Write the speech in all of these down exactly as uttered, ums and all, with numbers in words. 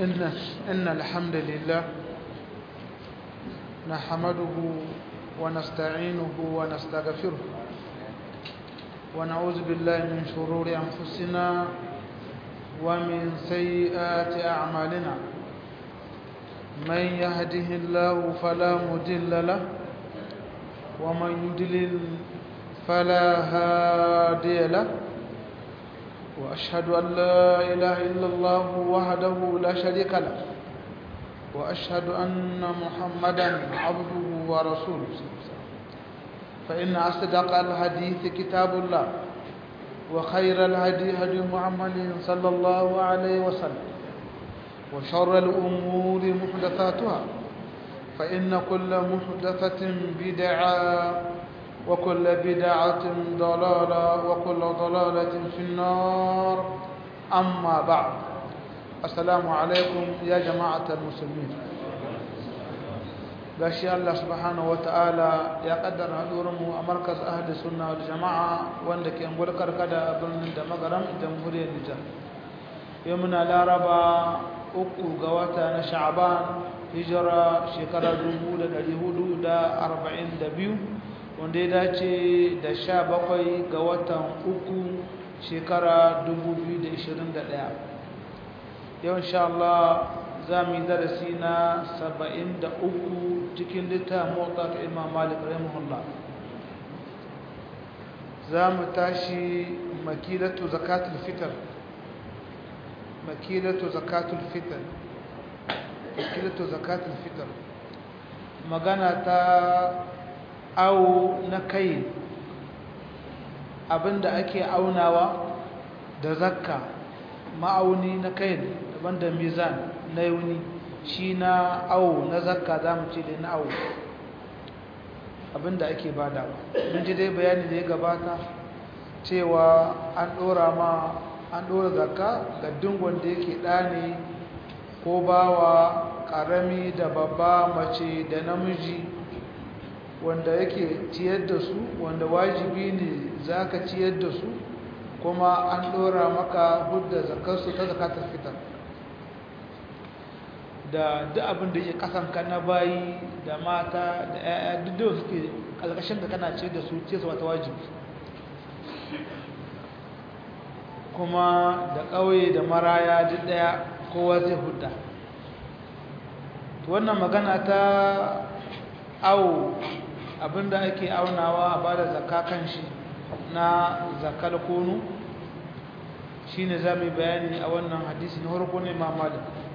إن إن الحمد لله نحمده ونستعينه ونستغفره ونعوذ بالله من شرور أنفسنا ومن سيئات أعمالنا من يهده الله فلا مضل له ومن يضلل فلا هادي له وأشهد أن لا إله إلا الله وحده لا شريك له وأشهد أن محمدا عبده ورسوله فإن أصدق الحديث كتاب الله وخير الهدي هدي محمد صلى الله عليه وسلم وشر الأمور محدثاتها فإن كل محدثة بدعة وكل بدعة ضلالة وكل ضلالة في النار أما بعد السلام عليكم يا جماعة المسلمين gashi Allah subhanahu wataala ya kaddara hadurinmu a markaz ahli sunna wal jamaa wanda ke angol karkada a birnin da magaram jamhuriyar Nijar yau muna laraba uku ga wata na Sha'ban hijira shekara dubu da ɗari hudu da arba'in da biyu wanda ya dace da sha bakwai ga watan uku shekara dubu biyu da ishirin da ɗaya yau insha Allah za mu yi darasi na saba'in da uku cikin littafin Muwatta ta Imam Malik rahimahullah za mu tashi makilatu zakatul fitr makilatu zakatul fitr makilatu zakatul fitr magana ta awo na kai abinda ake aunawa da zakka ma'auni na kai daban da mizan na yauni shi na awo na zakka za mu ce da na awo abinda ake badawa mun ji dai bayani da ya gabata cewa an dora ma an dora zakka ga dingon da yake ɗane ko bawa ƙarami da babba mace da namiji wanda yake ciyar da su wanda wajibi ne za ka ciyar da su kuma an ɗora maka hudda zakarsu ta zakatar fitar da duk abin da yake kasanka na bayi da mata da 'ya'ya duk da suke ƙarƙashin da kana ciyar da su ce su wata wajibi kuma da ƙauye da maraya duk ɗaya kowa zai hudda wannan magana ta awo abinda ake aunawa a bada zakka kan shi na zakal kunu shine zamu bayani a wannan hadisi na farko ne Imam Malik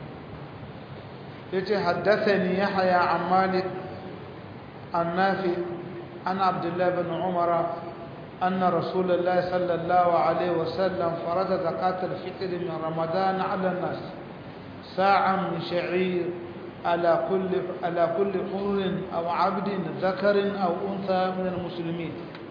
yace haddathani Yahya an Malik an Nafi an Abdullah ibn Umar أن رسول الله صلى الله عليه وسلم فرض زكاة الفطر من رمضان على الناس ساعة من شعير على كل على كل حر أو عبد ذكر أو أنثى من المسلمين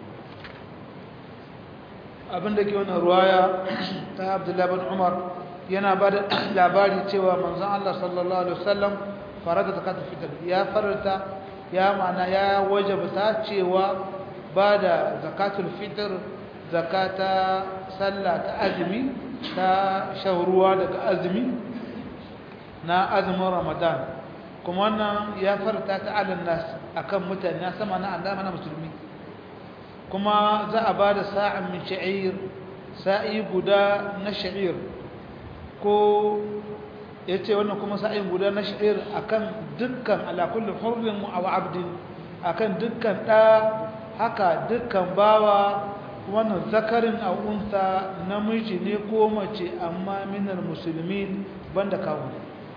abin da ke wannan ruwaya ta Abdullah bin Umar yana ba da labari cewa manzon Allah sallallahu alaihi wasallam farada zakatul fitr ya farata ya mana ya wajabta cewa ba da zakatul fitr zakata sallah ta azumi ta shahruwa daga azumi na azumin Ramadan kuma wannan ya farta ta alin nas akan mutane na sama na Allah na musulmi kuma za a bada sa'an min sha'ir sa'i guda na sha'ir ko yace wannan kuma sa'i guda na sha'ir akan dukkan ala kulli hurrin aw abdin akan dukkan da haka dukkan bawa wannan zakarin aw unsa namiji ne ko mace amma minal muslimin banda kawo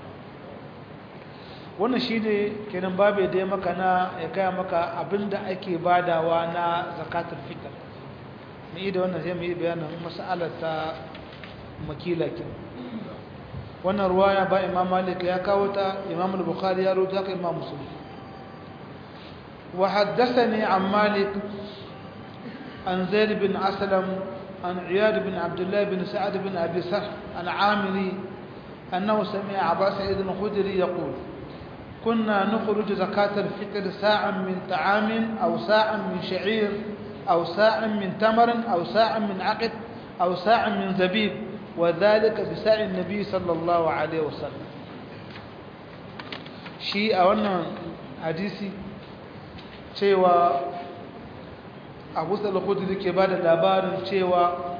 wannan shi ne kenan babu da ya maka na ya kaya maka abinda ake badawa na zakatul fitr mu yi da wannan sai mu yi bayanin mas'alar ta makila kin wannan ruwaya ba Imam Malik ya kawo ta Imam al-Bukhari ya rawaita ka Imam Muslim wa haddathani an Malik an Zaid bin Aslam an Iyad bin Abdullah bin Sa'd bin Abi Sarh al-Amiri annahu sami'a Abu Sa'id al-Khudri yaqul كنا نخرج زكاة الفطر ساعا من طعام أو ساعا من شعير أو ساعا من تمر أو ساعا من عقد أو ساعا من زبيب وذلك بساع النبي صلى الله عليه وسلم shi a wannan hadisi cewa Abu Sa'id al-Khudri ke bada labarin cewa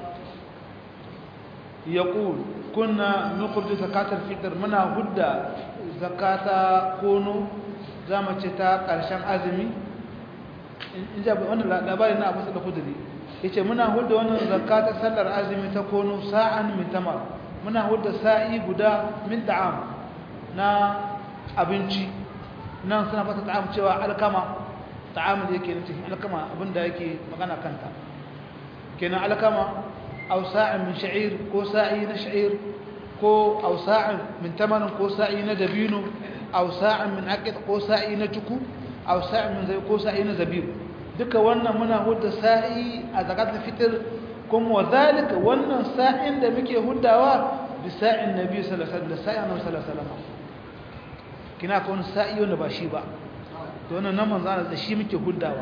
yaqul kunna nukhruju zakatal fitr muna hudda zakata kono zamu ce ta karshen azumi in ja wannan labarin na Abu Sa'id al-Khudri yace muna hudda wannan zakata sallar azumi ta kono sa'an min tamar muna hudda sa'i guda min ta'am na abinci nan suna fata ta'am cewa alkama ta'am da yake nufi alkama abinda yake magana kanta kenan alkama aw sa'in min sha'ir ko sa'i na sha'ir ko aw sa'in min tamarin ko sa'i na dabino aw sa'in min aqid ko sa'i na tuku aw sa'in min zai ko sa'i na zabib duka wannan muna hudda sa'i a zakatul fitr kuma wadhalika wannan sa'in da muke huddawa bi sa'in nabi sallallahu alaihi wasallam sa'in nabi sallallahu alaihi wasallam kina ka wani sa'i wanda ba shi ba to wannan nan manzo Allah da shi muke huddawa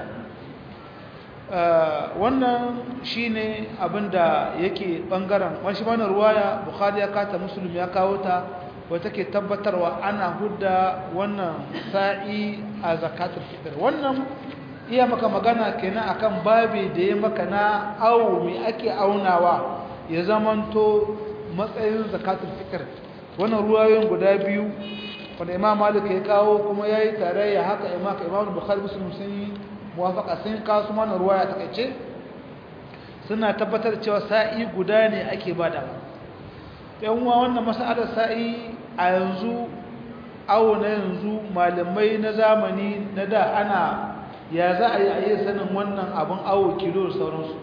wannan shine abinda yake bangaren wani shi bana ruwaya Bukhari ya kata Muslim ya kawo ta wata take tabbatarwa ana hudda wannan sa'i a zakatul fitr wannan iya maka magana kenan akan babi da ya maka na awo me ake aunawa ya zamanto matsayin zakatul fitr wannan ruwayoyin guda biyu wanda Imam Malik ya kawo kuma yayi tarayya haka Imam Imam Bukhari Muslim sun yi muwafaqa sun kawo su mana ruwaya ta kace suna tabbatar cewa sa'i guda ne ake bada yan uwa wannan mas'alar sa'i a yanzu awo na yanzu malamai na zamani na da ana ya za a yi a yi sanin wannan abin awo kilo da sauransu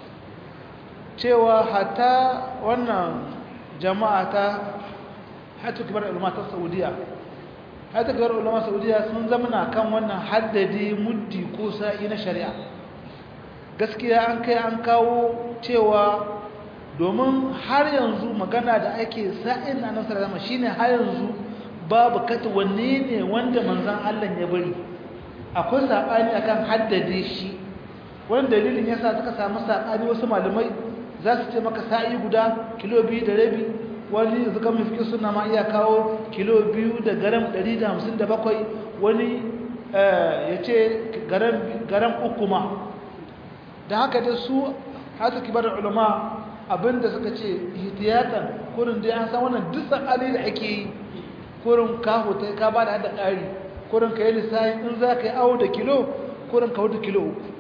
cewa hatta wannan jama'a ta hatu kibar ulama ta Saudiya hatu kibar ulama Saudiya sun zamana kan wannan haddadi muddi ko sa'i na shari'a gaskiya an kai an kawo cewa domin har yanzu magana da ake sa'in na nasarar zama shine har yanzu babu kata wanne ne wanda manzon Allah ya bari akwai sabani akan haddade shi wannan dalilin yasa suka samu sabani wasu malamai za su ce maka sa'i guda kilo biyu da rabi wani yanzu kan mafi suna ma iya kawo kilo biyu da garam ɗari da hamsin da bakwai wani ya ce garam uku ma da haka da su haka kibar ulama abinda suka ce ihtiyatan kurin dai an san wannan duk sabani da ake yi kurin ka hotai ka ba da hada ƙari kurin ka yi lissafi in za ka yi awo da kilo kurin ka wuce kilo uku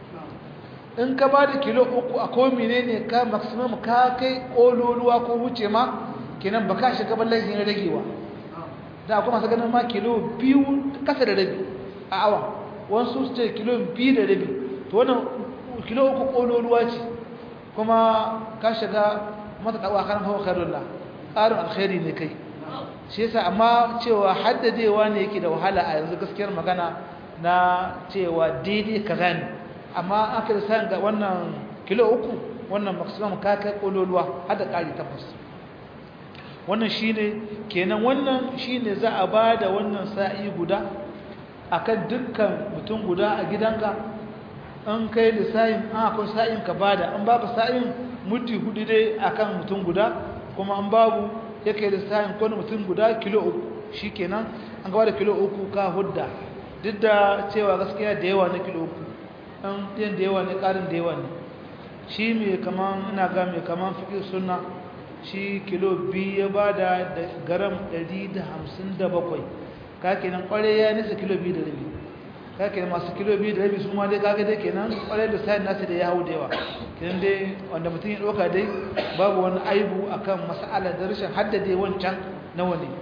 in ka ba da kilo uku a komi ne ne ka maximum ka kai ƙololuwa ko wuce ma kenan ba ka shiga ban laifin ragewa da akwai masu ganin ma kilo biyu kasa da rabi a awa wasu su ce kilo biyu da rabi to wannan kilo uku ƙololuwa ce kuma ka shiga mata ɗawa kan hawa khairullah ƙarin alkhairi ne kai shi yasa amma cewa haddadewa ne yake da wahala a yanzu gaskiyar magana na cewa daidai kaza ne amma aka san ga wannan kilo uku wannan maximum ka kai kololuwa har da ƙari tabbas wannan shine kenan wannan shine za a bada wannan sa'i guda akan dukkan mutum guda a gidanka an kai lissa'in an akwai sa'in ka bada an babu sa'in mutti hudu dai akan mutum guda kuma an babu yake lissa'in ko mutum guda kilo uku shikenan an gaba da kilo uku ka hudda duk da cewa gaskiya da yawa na kilo uku an yin da yawa ne ƙarin da yawa ne shi mai kaman ina ga mai kaman fiƙi suna shi kilo biyu ya ba da garam ɗari da hamsin da bakwai ka kenan ƙwarai ya nisa kilo biyu da rabi ka kenan masu kilo biyu da rabi su ma dai kaga dai kenan ƙwarai da sa'in nasu da ya hau da yawa kenan dai wanda mutum ya ɗauka dai babu wani aibu akan mas'ala da rashin haddade wancan nawa ne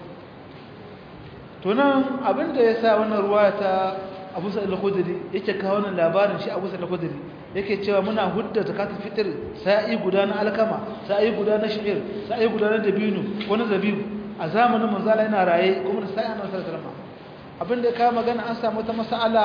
to nan abinda ya sa wannan ruwa ta Abu Sa'id al-Khudri yake kawo wannan labarin shi Abu Sa'id al-Khudri yake cewa muna hudda zakatul fitr sa'i guda na alkama sa'i guda na sha'ir sa'i guda na dabino wani zabibu a zamanin manzala yana raye kuma da sa'i annabi sallallahu alaihi wasallam abinda ya kawo magana an samu ta mas'ala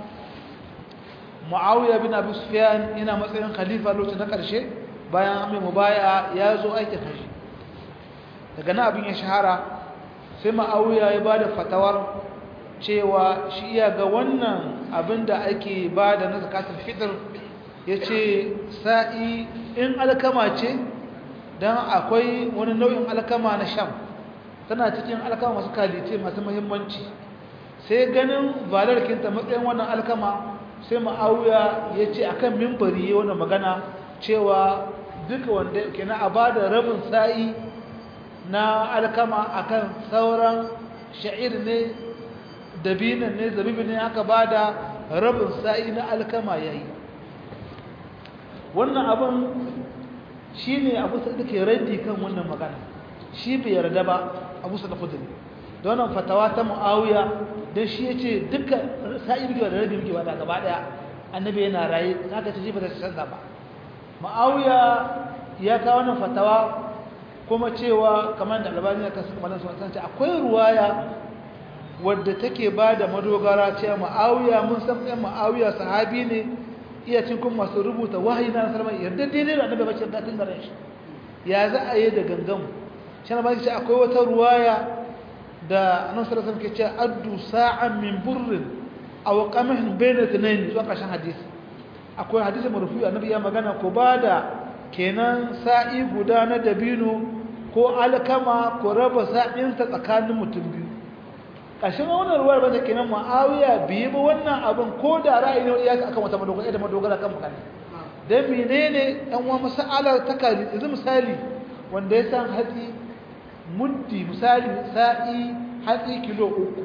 Muawiya bin Abi Sufyan yana matsayin khalifa lokacin na karshe bayan amma mubaya ya zo aikin haji daga nan abin ya shahara sai Muawiya ya bada fatawar cewa shi iya ga wannan abinda ake bada na zakatul fitr yace sa'i in alkama ce dan akwai wani nau'in alkama na sham tana cikin alkama masu kalite masu muhimmanci sai ganin valarkinta matsayin wannan alkama sai ma'auya ya ce akan mimbari wannan magana cewa duka wanda kenan a bada rabin sa'i na alkama akan sauran sha'ir ne dabinan ne zabibin ne aka bada rabin sa'i na alkama yayi wannan abin shine abu sai dake raddi kan wannan magana shi bai yarda ba abu sa da kudin don wannan fatawa ta muawiya dan shi yace duka sa'i bige da rabi bige ba da gaba daya annabi yana rayi haka ce ba ta canza ba muawiya ya kawo wannan fatawa kuma cewa kamar da albani ya kasu malan su san ce akwai ruwaya wadda take bada madogara cewa muawiya mun san ɗan muawiya sahabi ne iya cin kuma masu rubuta wahayi na sallama yarda daidai da annabi bace da tun gare shi ya za a yi da gangan shi na baki ce akwai wata ruwaya da annabi sallallahu alaihi wasallam ke cewa addu sa'an min burrin aw qamhin bayna thnayn zuwa kashin hadisi akwai hadisi marfu'i annabi ya magana ko bada kenan sa'i guda na dabino ko alkama ko raba sa'in ta tsakanin mutum biyu kashin wannan ruwar ba ta kenan Muawiya biyi ba wannan abin ko da ra'ayi ne ya akan wata madogara da madogara kan magana dan menene dan uwa mas'alar ta kaji yanzu misali wanda ya san hatsi muddi misali sa'i hatsi kilo uku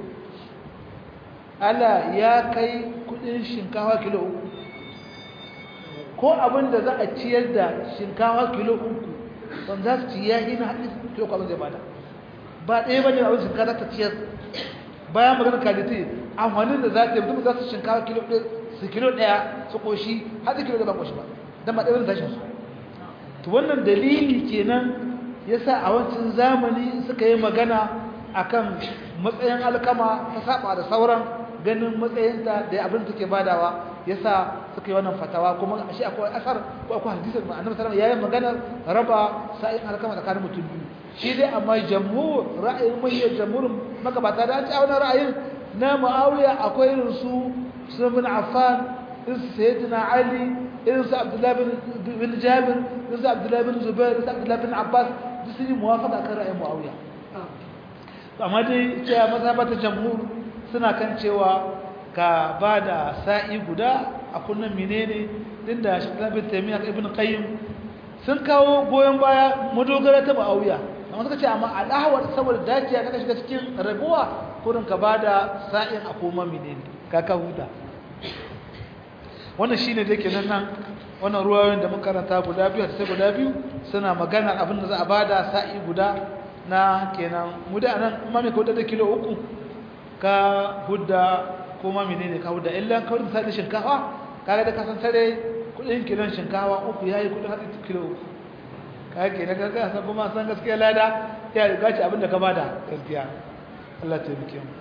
ala ya kai kudin shinkafa kilo uku ko abin da za a ciyar da shinkafa kilo uku wanda za su ci ya yi na hatsi kilo kwallon zai bada ba ɗaya ba ne abin shinkafa ta ciyar bayan magana kalite amfanin da za ta yi mutum za su shinkawa kilo ɗaya su kilo ɗaya su ƙoshi haɗe kilo da ba ƙoshi ba don ba ɗaya tashin su to wannan dalili kenan ya sa a wancan zamani suka yi magana a kan matsayin alkama ta saba da sauran ganin matsayinta da abin take badawa ya sa suka yi wannan fatawa kuma a shi akwai asar ko akwai hadisar ma annabi sallallahu alaihi wasallam ya yi maganar raba sa'in alkama tsakanin mutum biyu shi dai amma jamhur ra'ayin manyan jamhurin magabata da ci a wani ra'ayin na Muawiya akwai irin su Usman bin Affan irin su Sayyidina Ali irin su Abdullah bin Jabir irin su Abdullah bin Zubair irin su Abdullah bin Abbas duk sun yi muwafaqa kan ra'ayin Muawiya amma dai cewa mazhabata jamhur suna kan cewa ka bada sa'i guda a kunnan menene din da Sheikh Ibn Taymiyyah Ibn Qayyim sun kawo goyon baya madogara ta Muawiya amma suka ce amma al'ahwar saboda dajiya kaga shiga cikin rabuwa kurin ka bada sa'in a koma menene kaka huda wannan shine da yake nan nan wannan ruwayoyin da muka karanta guda biyu sai guda biyu suna magana abin da za a bada sa'i guda na kenan mu da nan kuma me ko da kilo uku ka hudda koma menene ka hudda illa ka hudda sai shinkafa kaga da kasantare kudin kilon shinkafa uku yayi kudin hadin kilo uku kage na kaga san kuma san gaskiya lada ya riga ci abinda ka bada gaskiya Allah ta bike mu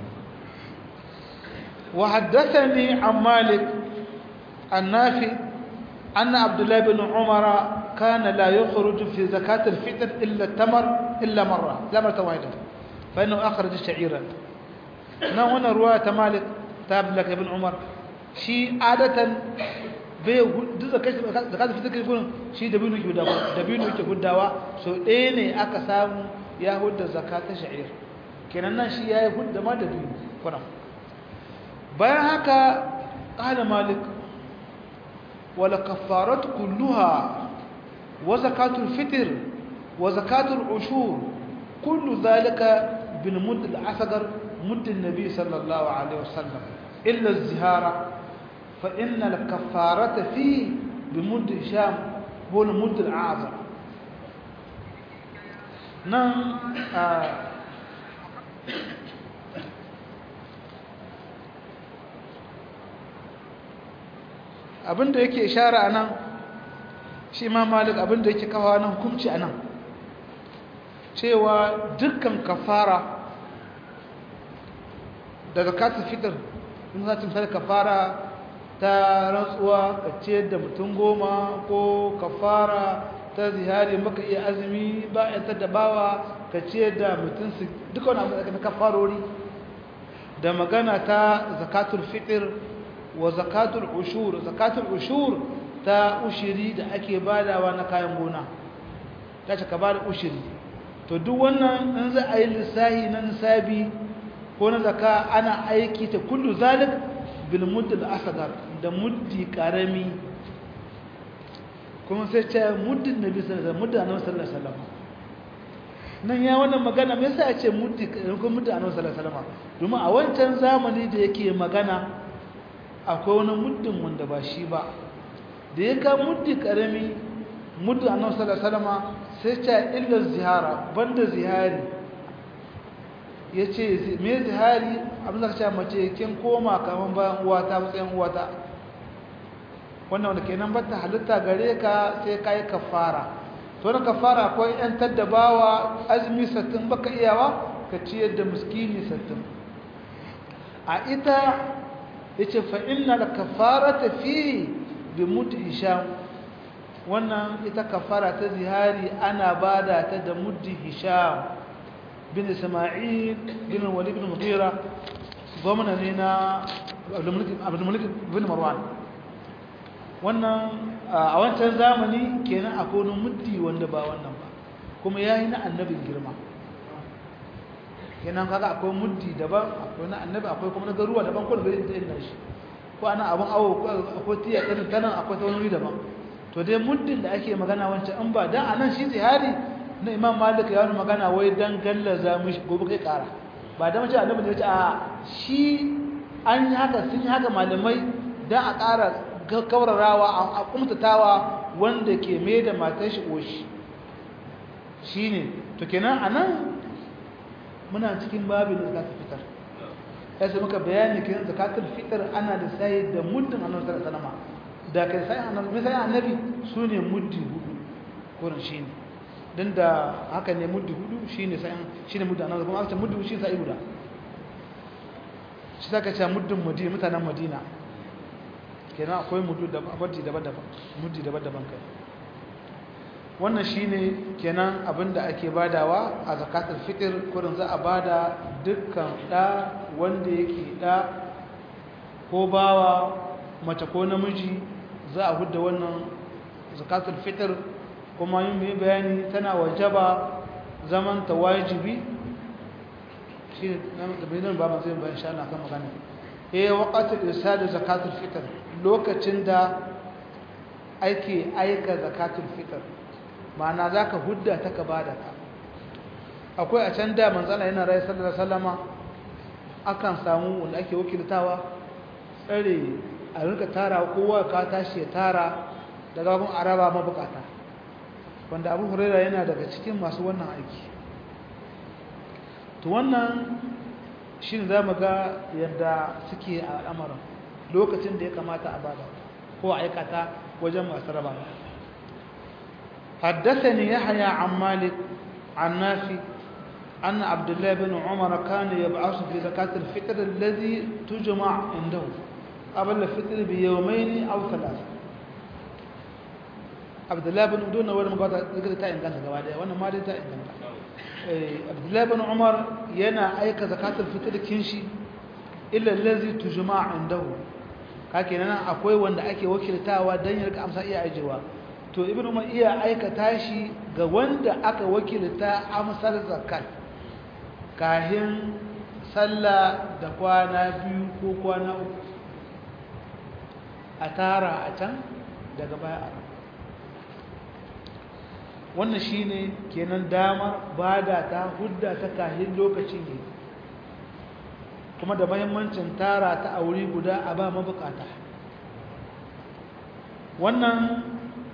wa haddathani an Malik an-Nafi anna Abdullah ibn Umar kana la yakhruju fi zakat al-fitr illa tamar illa marra la marta wahida fa innahu akhraj sha'iran na wannan ruwaya ta Malik ta Abdullah ibn Umar shi adatan bai duk zakatun fitar kai gurin shi dabino ke hudawa dabino ke hudawa so ɗaya ne aka samu ya hudda zakatun sha'ir kenan nan shi ya yi hudda ma dabino kuna bayan haka ƙala malik wala kafarat kulluha wa zakatul fitr wa zakatul ushur kullu zalika bil mudd al asghar mudd an nabi sallallahu alaihi wasallam illa az-zihara فإن الكفارة فيه بمد هشام هو المد الأعظم نعم abinda yake ishara anan shi ma Malik abinda yake kawo nan hukunci anan cewa dukkan kafara daga katin fitar in za ta misali kafara ta rantsuwa ka ce da mutum goma ko kafara ta zihari maka iya azumi ba a ta dabawa ka ce da mutum su duka wani abu da kafarori da magana ta zakatul fitr wa zakatul ushur zakatul ushur ta ushiri da ake badawa na kayan gona ta ce ka bada ushiri to duk wannan in za a yi lissahi na nisabi ko na zakka ana aiki ta kullu zalik bil mudd al asghar da muddi karami kuma sai ce muddin nabi sallallahu alaihi wasallam muddin annabi sallallahu alaihi wasallam nan ya wannan magana me yasa ya ce muddi ko muddin annabi sallallahu alaihi wasallam domin a wancan zamani da yake magana akwai wani muddin wanda ba shi ba da ya ka muddi karami muddin annabi sallallahu alaihi wasallam sai ce illa zihara banda zihari yace me zihari abin da ka ce mace kin koma kaman bayan uwata matsayin uwata wannan wanda kenan bata halitta gare ka sai kai kafara to na kafara akwai yan taddabawa azumi sattin baka iyawa ka ciyar da miskini sattin a ita yace fa inna la kafarata fi bi mud hisham wannan ita kafara ta zihari ana bada ta da mud hisham bin isma'il bin walid bin mughira gwamna ne na abdul malik bin marwan wannan a wancan zamani kenan akwai wani muddi wanda ba wannan ba kuma yayi na annabin girma kenan kaga akwai muddi daban akwai na annabi akwai kuma na garuwa daban ko da gari da inda shi ko ana abun awo akwai tiya irin tanan akwai ta wani daban to dai muddin da ake magana wancan an ba dan anan shi zihari na imam malik ya yi magana wai dan gallaza mishi gobe kai kara ba dan mace annabi ne ya ce a shi an yi haka sun yi haka malamai dan a kara kaurarawa a kumtatawa wanda ke mai da matar shi oshi shine to kenan anan muna cikin babin zakatul fitr sai muka bayani kenan zakatul fitr ana da sai da muddin annabi sallallahu alaihi wasallam da kai sai annabi sai annabi sune muddi hudu kurin shine dan da haka ne muddi hudu shine sai shine muddi annabi kuma aka muddi shi sai guda shi saka ce muddin madina mutanen madina kenan akwai muddu da abadi daban-daban muddi daban-daban kai wannan shine kenan abinda ake badawa a zakatul fitr kurin za a bada dukkan da wanda yake da ko bawa mace ko namiji za a hudda wannan zakatul fitr kuma yin mai bayani tana wajaba zaman ta wajibi shi da bayanan ba zai bayan insha Allah kan magana eh waqatul irsal zakatul fitr lokacin da ake aika zakatul fitr ma'ana zaka hudda ta ka bada ka akwai a can da manzala yana rai sallallahu alaihi wasallama akan samu wanda ake wakiltawa tsare a rinka tara kowa ka tashi ya tara daga gun araba mabukata wanda Abu Hurairah yana daga cikin masu wannan aiki to wannan shin zamu ga yadda suke a al'amarin lokacin da ya kamata a bada ko aikata wajen masu raba حدثني يحيى عن مالك عن نافع أن عبد الله بن عمر كان يبعث في زكاة الفطر الذي تجمع عنده قبل الفطر بيومين أو ثلاثة عبد الله بن دون ولا مقاطع ذكر تاين كان سجوا وانا ما دي تاين كان عبد الله بن عمر ينا أيك زكاة الفطر كنشي إلا الذي تجمع عنده كأننا أقوي وان أكي وكيل تاوا دنيا لك أمسا إيه أجوا to ibn umar iya aikata shi ga wanda aka wakilta amsar zakat kahin sallah da kwana biyu ko kwana uku a tara a can daga baya a wannan shine kenan damar bada ta hudda ta kahin lokacin ne kuma da muhimmancin tara ta a wuri guda a ba mabukata wannan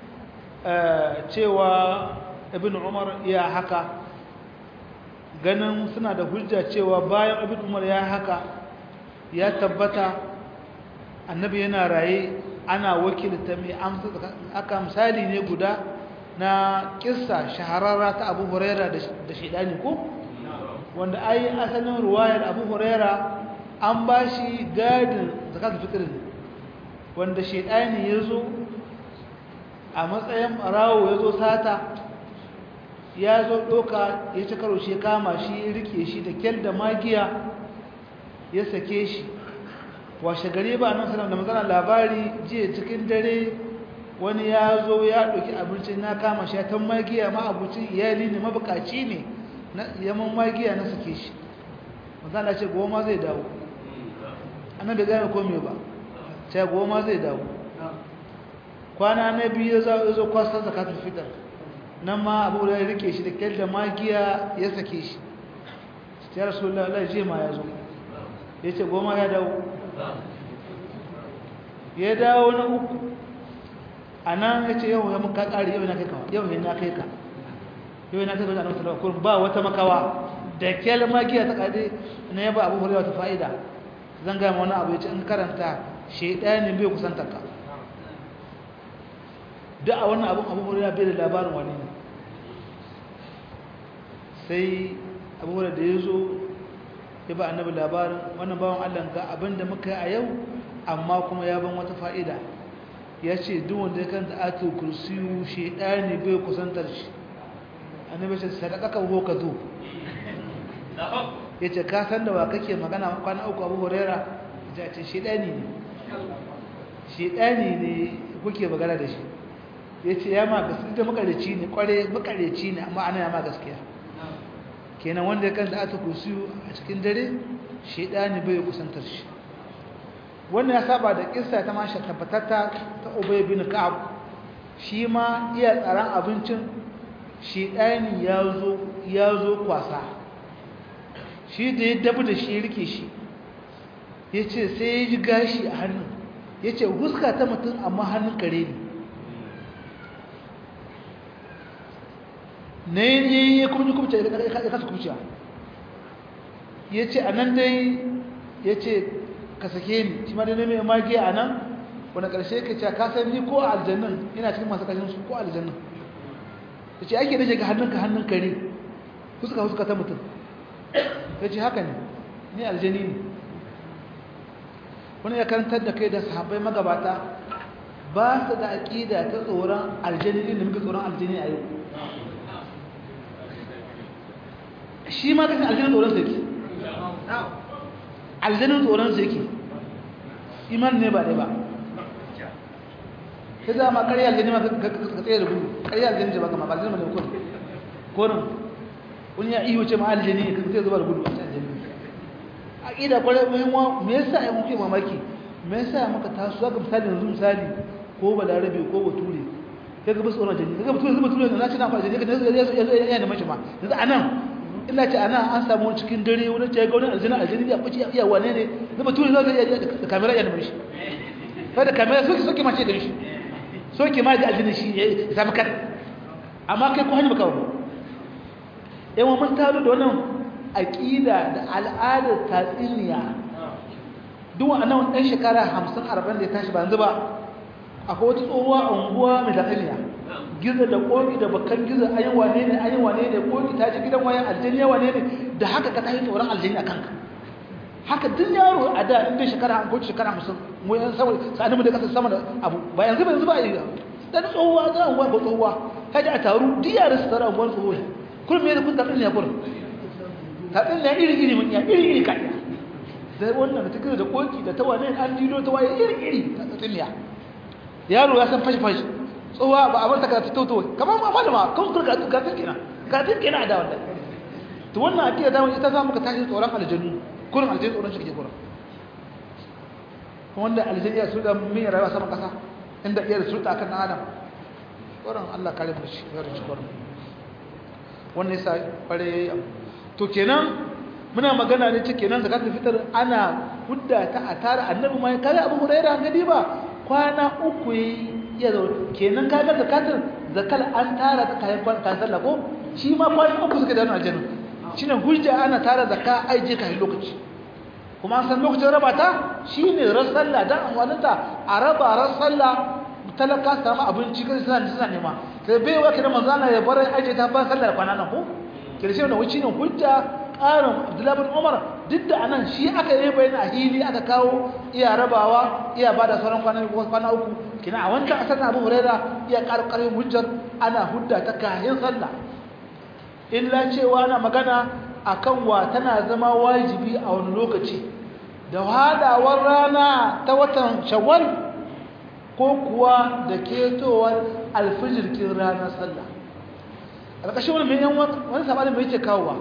cewa ibn umar ya haka ganin suna da hujja cewa bayan ibn umar ya haka ya tabbata annabi yana raye ana wakilta mai amsa aka misali ne guda na kissa shahararra ta Abu Huraira da shedani ko wanda ai asalin ruwayar Abu Huraira an bashi gadin zakatul fitr wanda shedani yazo a matsayin barawo ya zo sata ya zo doka ya ci karo shi kama shi ya rike shi da kyal da magiya ya sake shi washe gari ba nan sanar da matsala labari jiya cikin dare wani ya zo ya ɗauki abinci na kama shi ta magiya ma abincin iyali ne mabukaci ne yaman magiya na sake shi manzo Allah ce goma zai dawo annabi bai gane komai ba sai goma zai dawo kwana na biyu ya zo kwasa zakatul fitr nan ma Abu Hurairah rike shi da kyar da magiya ya sake shi ya Rasulullahi Allah je ma ya zo yace goma ya dawo ya dawo na uku anan yace yau ya muka kare yau na kai ka yau ne na kai ka yau na kai ka annabi sallallahu alaihi wasallam ba wata makawa da kyar magiya ta kade na yaba Abu Hurairah ta fa'ida zan ga wani abu yace in karanta shaydanin bai kusanta ka da a wannan abin Abu Hurairah bai da labarin wani ne sai Abu Hurairah da yazo ya ba annabi labarin wannan bawan Allah ga abinda muka yi a yau amma kuma ya ban wata fa'ida yace duk wanda ya kanta ayatul kursiyu shaytani bai kusantar shi annabi sai sadaka ho ka zo yace ka san da wa kake magana kwana uku Abu Hurairah yace shaytani ne shaytani ne kuke magana da shi yace ya ma gaskiya da makareci ne kware makareci ne amma ana ya ma gaskiya kenan wanda ya kanta ayatul kursiyu a cikin dare shaytani bai kusantar shi wannan ya saba da kissa ta mashi tabbatatta ta Ubay bin Ka'ab shi ma iya tsaran abincin shaytani yazo yazo kwasa shi da ya dabu da shi rike shi yace sai ya ji gashi a hannun yace huska ta mutum amma hannun kare ne ne ya kuma kuma ce ya kasa kuciya yace anan dai yace ka sake ni shi ma dai mai magiya anan wanda karshe ke cewa ka san ni ko aljannan ina cikin masu kashin su ko aljannan yace ake dace ga hannunka hannun kare fuska fuska ta mutum yace haka ne ni aljani ne wani ya karantar da kai da sahabbai magabata ba su da aqida ta tsoron aljani ne muke tsoron aljani a yau shi ma kasan aljannin tsoron sa yake aljannin tsoron sa yake iman ne ba dai ba sai da ma ƙarya aljanni ma ka tsaye da gudu ƙarya aljanni ba kama ba aljanni ma ne kodin kodin wani ya iyo ce ma aljanni ka tsaye zuba da gudu a aljanni a ƙida ƙwarai muhimma me yasa ya muke mamaki me yasa ya maka taso ga misali yanzu misali ko balarabe ko bature kai ga basu tsoron aljanni kai ga bature zuba bature na ce na fa aljanni ka ne ya da mashi ma yanzu anan ina ce ana an samu cikin dare wani ce ga wani aljanna aljanna ya fice iya wane ne zama tuni za ka iya da kamera ya nemi shi sai da kamera soke soke ma ce da shi soke ma da aljanna shi ya samu kan amma kai ko hanyar baka ba yawan mun taro da wannan aqida da al'adar tatsiniya duk wannan dan shekara hamsin arba'in da ya tashi ba yanzu ba akwai wata tsohuwa unguwa mai tatsiniya gizo da koki da bakan gizo ayi wane ne ayi wane ne koki ta ji gidan wayan aljanna wane ne da haka ka tashi tsoron aljanna kanka haka duk yaro a da inda shekara an ko shekara hamsin mu yan sama sai mu da kasa sama da abu ba yanzu ba yanzu ba yi dan tsohuwa da uwa ba tsohuwa kaje a taru diyar su tara uwan tsohuwa kullum me kun tafin ne kullum tafin ne iri iri mun ya iri iri kai da wannan da take da koki da tawane an dilo tawaye iri iri tafin ya yaro ya san fashi fashi tsowa ba a barta ka toto kamar ma malama kan kurka ka tikina ka tikina da wannan to wannan akida da ita za mu ka tashi tsoron aljannu kurin aljannu tsoron shi ke kurin wanda aljannu ya su da mai rayuwa sama kasa inda iya su ta kan adam kurin Allah kare mu shi ya rubuta kurin wannan yasa bare to kenan muna magana ne cikin nan zakatul fitr ana hudda ta a tare annabi mai kare Abu Hurairah gadi ba kwana uku ya zo kenan kaga zakatul zakal an tara ta kayan kwana sallah ko shi ma kwana uku suka da wannan aljanna shine hujja ana tara zakka ai je kai lokaci kuma an san lokacin raba ta shine ran sallah dan amwalinta a raba ran sallah talaka samu abinci kai suna suna nema sai bai wa kiran manzo Allah ya bar aje ta ba sallah kwana nan ko kirshe wannan wuci ne hujja ƙarin Abdullahi bin Umar duk da anan shi aka yi bayan a hili aka kawo iya rabawa iya bada sauran kwana kwana uku kina a wancan asar na Abu Huraira iya ƙarƙarin hujjar ana hudda ta kayan sallah illa cewa ana magana akan wa tana zama wajibi a wani lokaci da hadawar rana ta watan Shawwal ko kuwa da ketowar alfijir kin ranar sallah alƙashin wani mai yan wani sabanin mai yake kawowa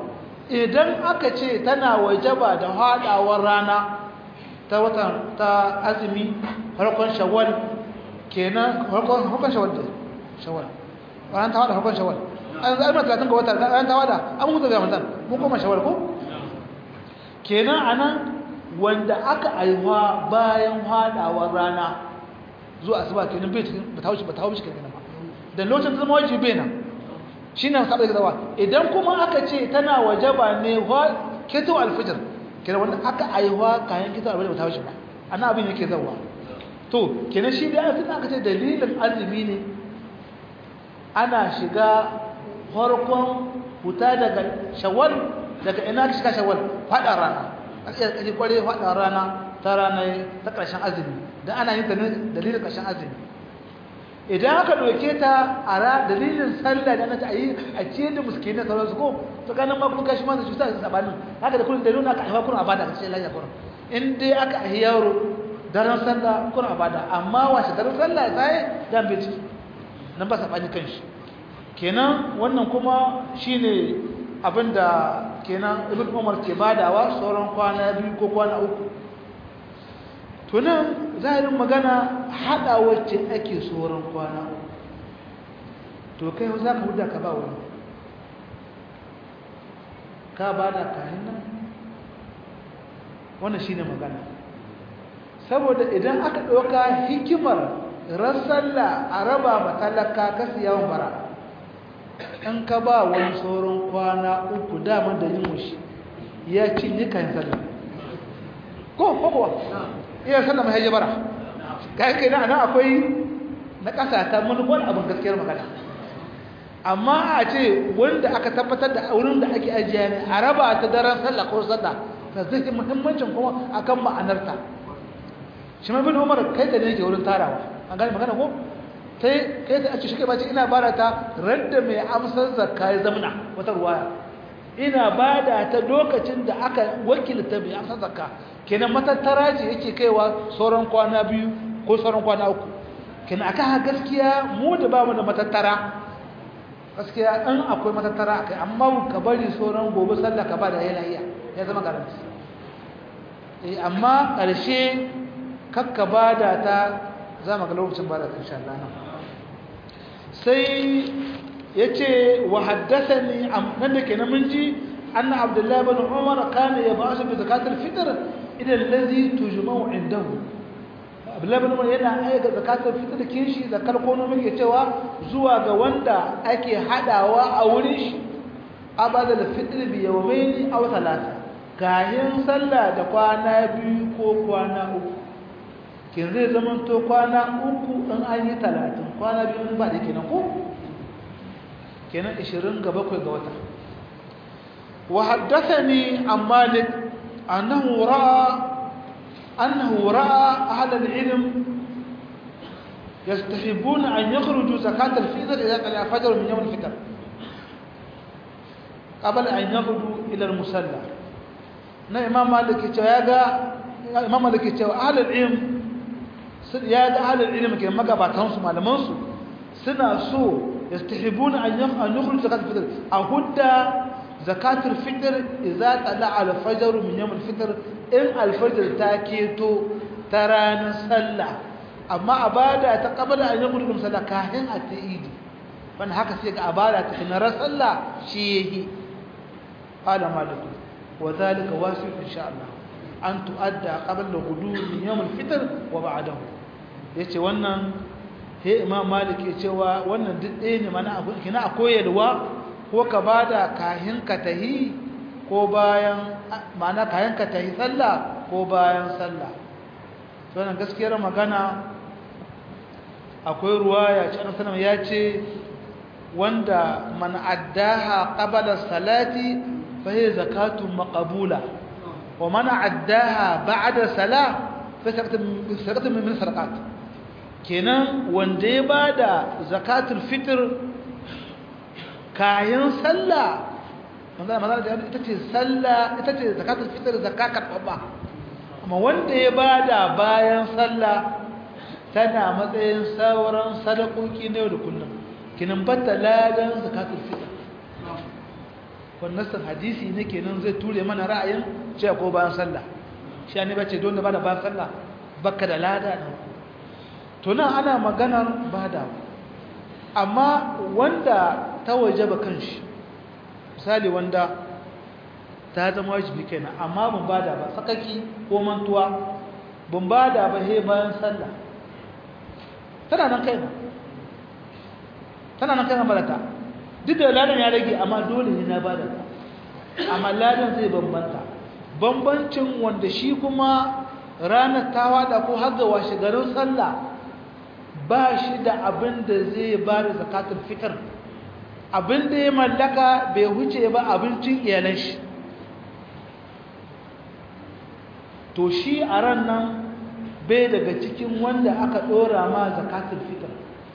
idan aka ce tana wajaba da hadawar rana ta watan ta azumi farkon shawwal kenan farkon farkon shawwal shawwal ran ta wada farkon shawwal an zai mata talatin ga wata ran ta wada an mutu ga ramadan mun koma shawwal ko kenan anan wanda aka aiwa bayan hadawar rana zuwa asuba kenan bai cikin ba ta wuce ba ta wuce kenan ba dan lokacin zama wajibi na shine sabai da idan kuma aka ce tana wajaba ne keto alfijir kenan wanda aka aiwa kayan keto alfijir ba ta wuce ba ana abin yake zawa to kenan shi da aka ce dalilin azumi ne ana shiga farkon huta daga shawwal daga ina ka shiga shawwal fada rana ake kware fada rana ta rana ta karshen azumi dan ana yin ta ne dalilin karshen azumi idan aka doke ta a ra dalilin sallah da na ta yi a cikin da muskina sauran su ko to ganin ma kun kashi ma da cuta da sabanin haka da kullun da nuna aka aiwa kun abada ka ce lafiya kun in dai aka aihi yaro daren sallah kun abada amma washe daren sallah sai dan bai ciki nan ba sabani kanshi kenan wannan kuma shine abinda kenan ibn umar ke badawa sauran kwana biyu ko kwana uku to nan zahirin magana hada wacce ake sauran kwana uku to kai za ka huda ka ba wani ka bada kayan nan wannan shine magana saboda idan aka ɗauka hikimar rasalla a raba matalaka kasu yawan bara in ka ba wani sauran kwana uku daman da yin mushi ya cinye kayan sallah ko kokowa iya sallah mai hajji bara kayan kai na akwai na ƙasa ta manufar abin gaskiyar magana amma a ce wanda aka tabbatar da wurin da ake ajiya ne a raba ta daren sallah ko sallah ta zai muhimmancin kuma akan ma'anarta shi ma bin umar kai da ne ke wurin tarawa an gani magana ko sai kai da ake shike bace ina bada ta radda mai amsar zakka ya zamna wata ruwaya ina bada ta lokacin da aka wakilta mai amsar zakka kenan matattara ce yake kaiwa sauran kwana biyu ko sauran kwana uku kenan aka gaskiya mu da ba mu da matattara gaskiya in akwai matattara akai amma ka bari sauran gobe sallah ka bada yana iya ya zama garanti eh amma ƙarshe kakka bada ta za mu ga lokacin bada ta insha Allah sai yace wa haddathani nan da kenan mun ji anna abdullah ibn umar kana yab'asu bi zakat al-fitr ila alladhi tujma'u indahu abdullah ibn umar yana aika zakat al-fitr kishi zakar kono muke cewa zuwa ga wanda ake hadawa a wurin shi abada al-fitr bi yawmayn aw thalatha kayan sallah da kwana biyu ko kwana uku kin zai zaman to kwana uku in an yi talatin kwana biyu in ba da kenan ko kenan ishirin ga bakwai ga wata wa haddathani an malik annahu ra'a annahu ra'a ahad al-ilm yastahibuna an yakhruju zakat al-fitr idha qala fajr min yawm al-fitr qabla an yaghdu ila al-musalla na imam malik ya ga imam malik ya ce ahad al-ilm ya ga halin ilimin ke magabatansu malamansu suna so yastahibuna an yukhruj zakatul fitr a hudda zakatul fitr idza tala al-fajr min yawm al-fitr in al-fajr ta keto ta ranar sallah amma abada ta qabla an yukhruj sallah kahin at-eid ban haka sai ga abada ta na sallah shi yayi qala malik wa dhalika wasi insha Allah an tuadda qabla ghudul min yawm al-fitr wa ba'dahu yace wannan he imam malik ya cewa wannan duk ɗaya ne mana abu kina a koyarwa ko ka bada kahin ka tahi ko bayan mana kahin ka tahi sallah ko bayan sallah to wannan gaskiyar magana akwai ruwaya ce annabi sallallahu ya ce wanda man addaha qabla salati fa hiya zakatun maqbula wa man addaha ba'da salah fa sadaqatun min sadaqat kenan wanda ya bada zakatul fitr kayan sallah manzo manzo da ita ce sallah ita ce zakatul fitr zakat babba amma wanda ya bada bayan sallah tana matsayin sauran sadakoki ne da kullum kinan batta ladan zakatul fitr wannan hadisi ne kenan zai ture mana ra'ayin cewa ko bayan sallah shi ne bace don ba da bayan sallah baka da lada da to nan ana maganar bada amma wanda ta wajaba kanshi misali wanda ta zama wajibi kenan amma ban bada ba sakaki ko mantuwa ban bada ba he bayan sallah tana nan kai tana nan kai balata duk da ladan ya rage amma dole ne na bada ta amma ladan zai bambanta bambancin wanda shi kuma ranar ta wada ko har ga washe garin sallah ba shi da abin da zai ba da zakatul fitr abin da ya mallaka bai huce ba abincin iyalan shi to shi a ran nan bai daga cikin wanda aka dora ma zakatul fitr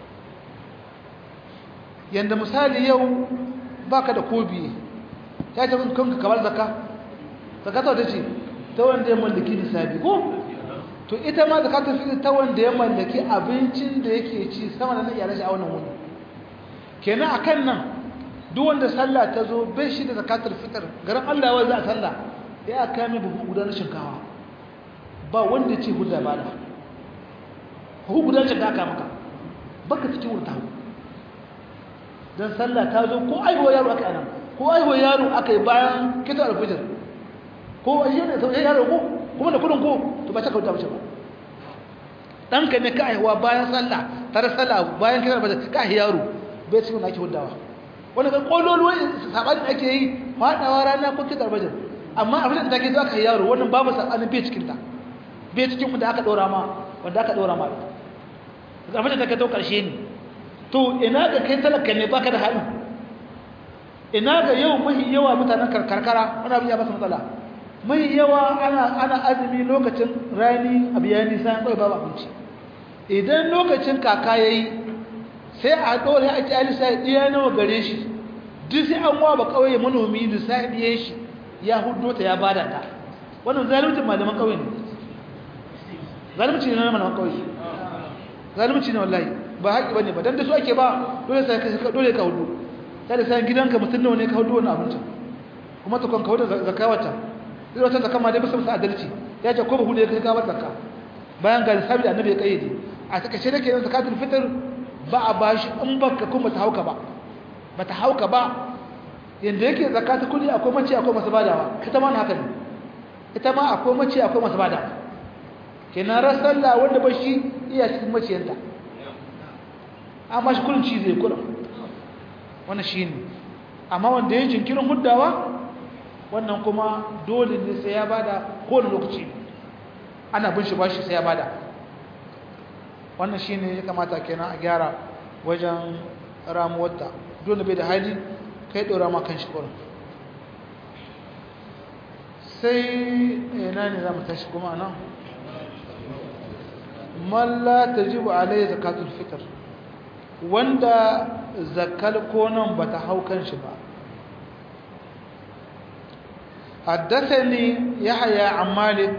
yanda misali yau baka da kobi ya ce kanka kamar zakka zakata ta ce ta wanda ya mallaki nisabi ko to ita ma zakatul fitr ta wanda ya mallaki abincin da yake ci sama da na iyalan shi a wannan wuni kenan akan nan duk wanda sallah ta zo bai shi da zakatul fitr garin Allah wai za a sallah ya kame buhu guda na shinkawa ba wanda ce guda ba da buhu guda ce aka maka baka cikin wuta dan sallah ta zo ko aiwa yaro aka anan ko aiwa yaro aka yi bayan kitar alfijir ko ayyana sai yaro ko kuma da kudin ko to ba ta kauta bace ba danka ne ka aiwa bayan sallah tare sallah bayan kitar alfijir ka yaro bai cikin ake hudawa wanda kan kololuwa sabanin ake yi fadawa rana ko kitar alfijir amma abin da take zo aka yaro wannan babu sabanin bai cikin ta bai cikin da aka dora ma wanda aka dora ma abin da take to karshe ne to ina ga kai talaka ne baka da hali ina ga yau mahi yawa mutanen karkara wani abin ya basa matsala mahi yawa ana ana azumi lokacin rani a biyani sai kai babu abinci idan lokacin kaka yayi sai a dole a ci ali sai diya nawa gare shi duk sai an waba kauye manomi da sai diye shi ya huddo ta ya bada ta wannan zalunci malaman kauye ne zalunci ne malaman kauye zalunci ne wallahi ba haƙi bane ba dan da su ake ba dole sai ka dole ka hudu sai da sai gidanka mutun nawa ne ka hudu wannan abinci kuma to kan ka hudu zakawata sai wata zakama dai bisa musa adalci ya ce ko ba hudu ya kai ka bar zakka bayan ga sabi da annabi ya kayyade a take shi nake yin zakatul fitr ba a bashi in baka kuma ta hauka ba ba ta hauka ba yanda yake zakatul kudi akwai mace akwai masu badawa ita ma haka ne ita ma akwai mace akwai masu badawa kenan rasalla wanda ba shi iya cikin maciyanta amma shi kullun ci zai kula wannan shine amma wanda ya jinkirin huddawa wannan kuma dole ne sai ya bada kowane lokaci ana bin shi bashi sai ya bada wannan shine ya kamata kenan a gyara wajen ramuwarta dole bai da hali kai dora ma kan shi kullun sai ina ne zamu tashi kuma nan man la tajibu alayhi zakatul fitr wanda zakal konan bata hau kanshi ba haddathani yahya an malik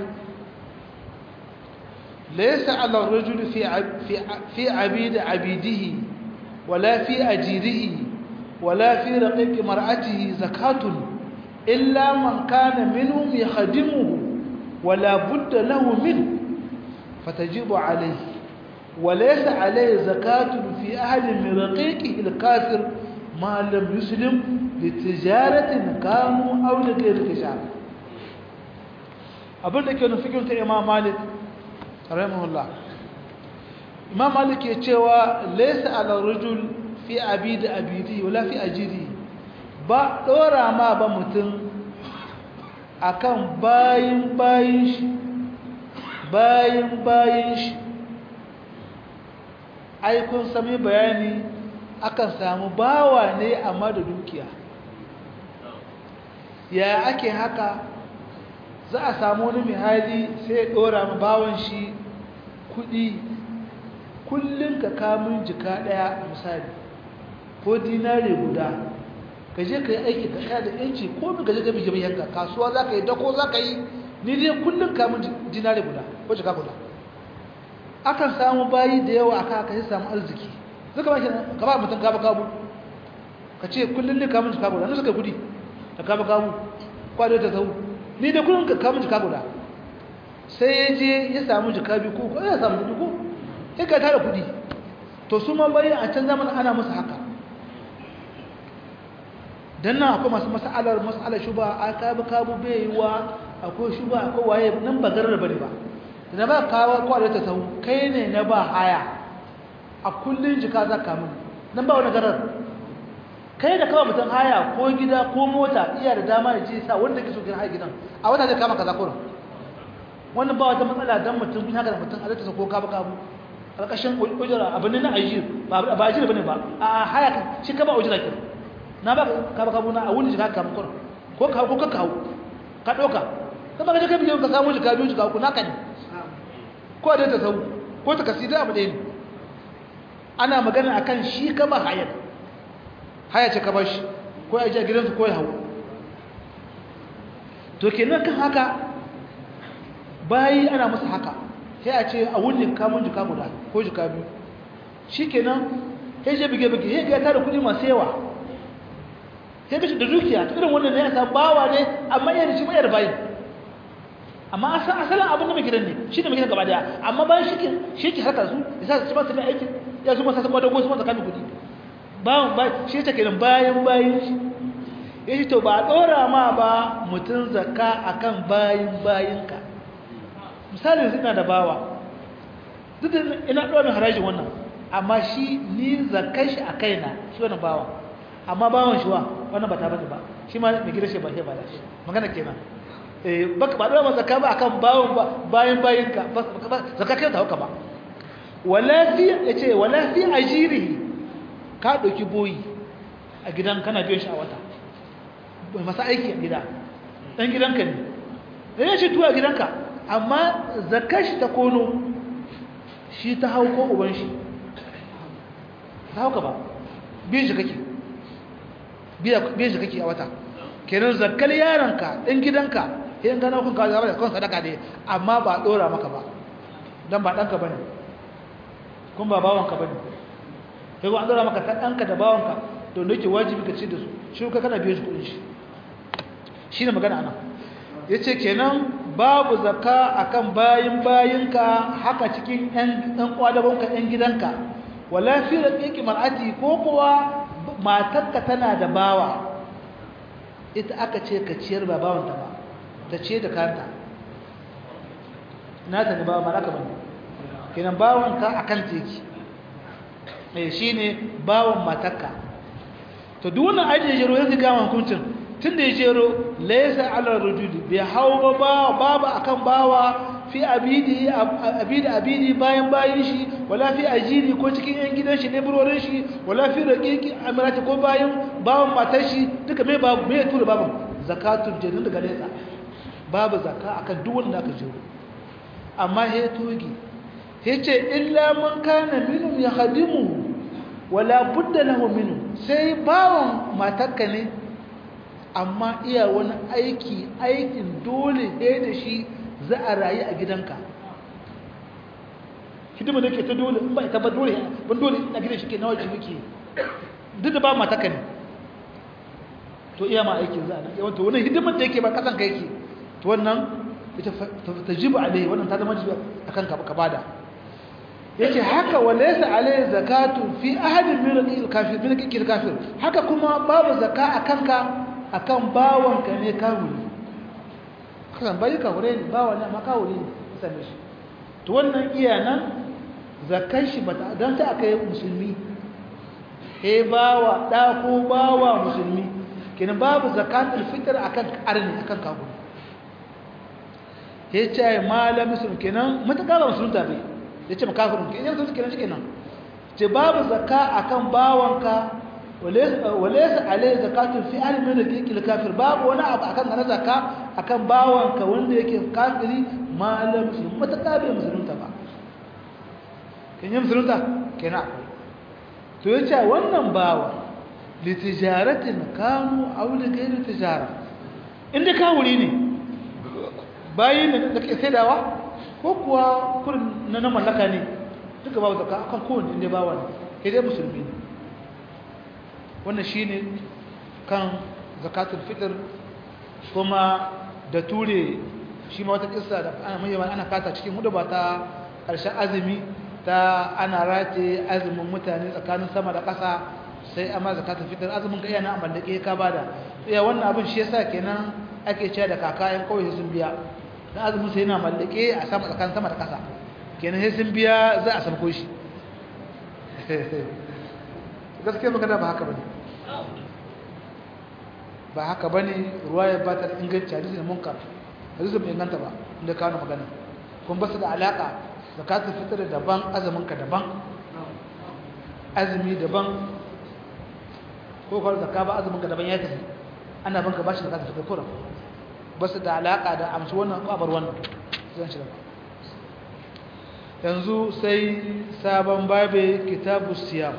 laysa ala ar-rajul fi fi fi abid abidihi wala fi ajirihi wala fi raqiq mar'atihi zakatun illa man kana minhum yakhdimuhu wala budda lahu min فتجب عليه وليس عليه زكاة في أحد من رقيقه الكافر ما لم يسلم لتجارة كانوا أو لغير تجارة أبن لك أنه فكرة إمام مالك رحمه الله إمام مالك يتشوى ليس على الرجل في عبيد عبيده ولا في أجيره ba ɗora ma ba mutum akan bayin bayin shi bayan bayan shi aikun sami bayani akan samu bawa ne amma da dukiya ya ake haka za a samu wani mai hali sai ya dora ma bawan shi kudi kullum ka kamun jika daya misali ko dinare guda ka je ka yi aiki ka kaya da yanci ko ka je ka bi yanka kasuwa za ka yi dako za ka yi ni dai kullum kamun dinare guda ko jika guda akan samu bayi da yawa aka aka yi samu arziki suka ba shi ka ba mutum gaba gabu ka ce kullum ne kamun jika guda ne suka kudi da kama kamu kwado ta sau ni da kullum ka kama jika guda sai ya je ya samu jika biyu ko ya samu kudi ko ya ka tara kudi to su ma bayan a can zamanin ana musu haka dan nan akwai masu mas'alar mas'alar shuba a kabu kabu bai wa akwai shuba akwai waye nan ba garar bane ba da ba kawo kwado ta sau kai ne na ba haya a kullun jika za ka mun nan ba wani garar kai da kawai mutum haya ko gida ko mota iya da dama ya ce sa wanda ke so gina haya gidan a wata zai kama kaza kurin wannan ba wata matsala dan mutum kun haka da mutum a zai ta ko kabu kabu alƙashin ujira abin na ajir ba ba ajir bane ba a haya shi ka ba ujira kin na ba kabu kabu na a wuni jika ka kurin ko ka ko ka kawo ka doka ka ba ka je ka biyo ka samu jika biyu jika ku naka ne ko da ta sau ko ta kasida abu ɗaya ne ana magana akan shi ka ba hayar haya ce ka bashi ko ya je gidansu ko ya hau to kenan kan haka bayi ana musu haka sai a ce a wurin kamun jika guda ko jika biyu shikenan sai je bige bige sai ga tare kudi masu yawa sai ga shi da dukiya to irin wannan ne ya san bawa ne amma yana shi mayar bayi amma asan asalin abin da mai gidan ne shi ne mai gidan gaba daya amma bayan shi ke shi ke haka su yasa su ba su mai aiki ya su masa saboda gosu masa kami kudi bayan bayan shi ta kenan bayan bayan shi ya ce to ba a ɗora ma ba mutum zakka akan bayan bayanka misali zina da bawa duk da ina ɗora min harajin wannan amma shi ni zakkai shi a kaina shi wannan bawa amma bawan shi wa wannan ba ta bane ba shi ma mai gida shi ba shi ba da shi magana kenan eh baka ba ɗora ma zakka ba akan bawan bayan bayanka zakka kai ta hauka ba wala fi yace wala fi ajirihi ka ɗauki boyi a gidan kana biyan shi a wata masa aiki a gida ɗan gidanka ne da ya ce tuwa a gidanka amma zakar shi ta kono shi ta hau ko uban shi ta hauka ba biyan shi kake biyan shi kake a wata kenan zakar yaranka ɗan gidanka yin gana kun kawo zama da kawai sadaka ne amma ba ɗora maka ba don ba ɗanka ba ne kun ba bawanka ba ne kai an dora maka ta ɗanka da bawanka don da yake wajibi ka ce da su shi ka kana biyan shi kudin shi shi ne magana ana ya ce kenan babu zaka akan bayin bayinka haka cikin ɗan ƙwadabanka ɗan gidanka wala fi raƙiƙi mar'ati ko kuwa matarka tana da bawa ita aka ce ka ciyar ba bawanta ba ta ce da kanta na ta ne bawa ba naka bane kenan bawanka akan teki mai shi ne bawon matakka to duk wannan ajiye jero yanzu gama hukuncin tun da ya jero laisa ala rujudi bai hau ba babu akan bawa fi abidi abidi abidi bayan bayan shi wala fi ajiri ko cikin yan gidan shi ne burorin shi wala fi raqiqi amirati ko bayan bawon matar shi duka mai babu mai tura babu zakatul jannin daga nesa babu zakka akan duk wanda aka jero amma he togi yace illa man kana minhum yakhadimu wala budda lahu minhu sai bawon matarka ne amma iya wani aiki aikin dole ne da shi za a rayu a gidanka hidima da ke ta dole in ba ita ba dole ban dole a gidan shi ke na wajibi ke duk da ba matarka ne to iya ma aikin za a nan yawan to wani hidimar da yake ba kasan ka yake to wannan ita ta jibu alai wannan ta zama jibi akan ka bada yace haka walaysa alayhi zakatu fi ahadin min al-kafir min al-kafir haka kuma babu zakka akanka akan bawanka ne kawuri kan bai kawure ne bawa ne amma kawuri ne sai shi to wannan iya nan zakkan shi bata dan ta akai musulmi eh bawa da ko bawa musulmi kenan babu zakatul fitr akan arni akan kawuri yace malam musulmi kenan mutaka ba musulunta bai yace makafirin ke yanzu suke nan shikenan ce babu zakka akan bawanka walaysa alayhi zakatun fi almin al kafir babu wani abu akan na zakka akan bawanka wanda yake kafiri malam musulmi mutaka bai musulunta ba kin yi musulunta kenan to yace wannan bawa li tijaratin kanu aw li ghayri tijara inda kawuri ne bayin da kake saidawa ko kuwa kurin na mallaka ne duka babu zakka akan kowanne inda bawa ne kai dai musulmi ne wannan shine kan zakatul fitr kuma da ture shi ma wata kissa da ana mai ana kata cikin hudu ba ta karshen azumi ta ana rate azumin mutane tsakanin sama da ƙasa sai amma zakatul fitr azumin ka yana amma da ke ka bada ya wannan abin shi yasa kenan ake cewa da kaka yan kawai sun biya dan azumin sai yana mallake a sama tsakanin sama da ƙasa kenan sai sun biya za a sabko shi gaskiya magana ba haka bane ba haka bane ruwaya ba ta inganci hadisi ne munkar hadisi bai inganta ba inda kawo magana kun ba su da alaka zakatul fitr daban azumin ka daban azumi daban ko kawai zakka ba azumin ka daban ya tafi ana banka bashi zakatul fitr ko ba su da alaka da amshi wannan ko abar wannan zan shi gaba yanzu sai sabon babe kitabu siyam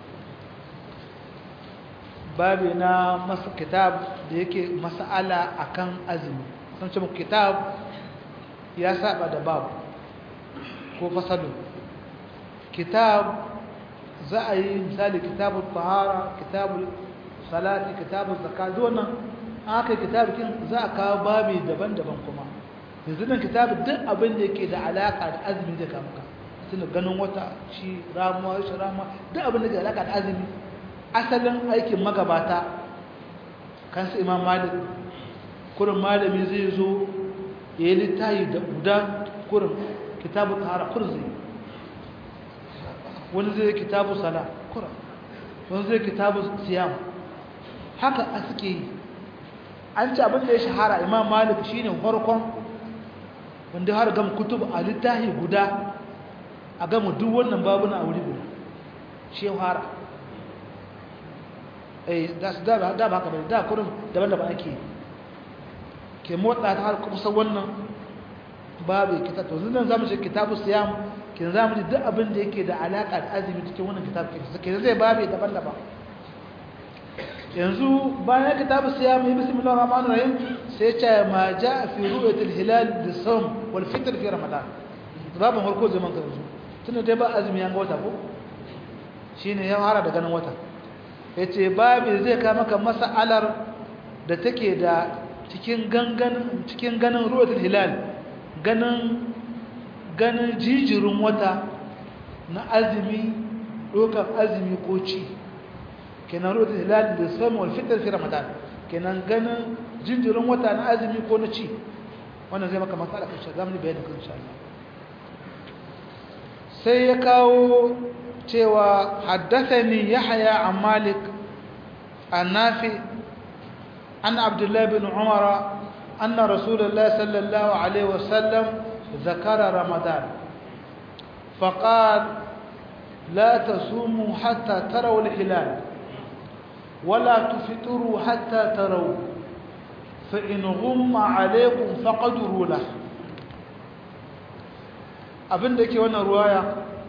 babe na masa kitab da yake mas'ala akan azumi sun ce muku kitab ya saba da babu ko fasalu kitab za a yi misali kitabul tahara kitabul salati kitabul zakat wannan aka kitab kin za a kawo babe daban-daban kuma yanzu nan kitab duk abin da yake da alaka da azumi zai kama ka tun ganin wata shi ramuwa shi ramuwa duk abin da ke da alaka da azumi asalin aikin magabata kansu imam malik kurin malami zai zo ya yi littayi da guda kurin kitabu tahara kurin zai wani zai kitabu sala kurin wani zai kitabu siyam haka a suke yi an ci abin da ya shahara imam malik shine farkon wanda har gam kutub a littahi guda a gama duk wannan babuna a wuri guda shi fara eh da su da da ba haka bane da kurin daban-daban ake ke motsa ta har kusa wannan babu kitab to zan zamu shi kitabu siyam kin zamu ji duk abin da yake da alaka da azumi cikin wannan kitab ke zai babu daban-daban yanzu bayan kitabu siyam bismillahir rahmanir rahim sai ce ma jaa fi ru'yatil hilal bis-sawm wal fitr fi ramadan babu harko zaman ka yanzu tunda dai ba azumi an ga wata ko shine ya fara da ganin wata yace babu zai ka maka mas'alar da take da cikin gangan cikin ganin ru'yatil hilal ganin ganin jijirin wata na azumi dokar azumi ko ci kenan ru'yatil hilal da sawm wal fitr fi ramadan kenan ganin jinjirin wata na azumi ko na ci wannan zai maka masala kan shi zamu bayani kan insha Allah sai ya kawo cewa haddathani yahya an malik an nafi an abdullah bin umar anna rasulullah sallallahu alaihi wasallam ذكر رمضان فقال لا تصوموا حتى تروا الهلال ولا تفطروا حتى تروا فإن غم عليكم فقدروا له abin da ke wannan ruwaya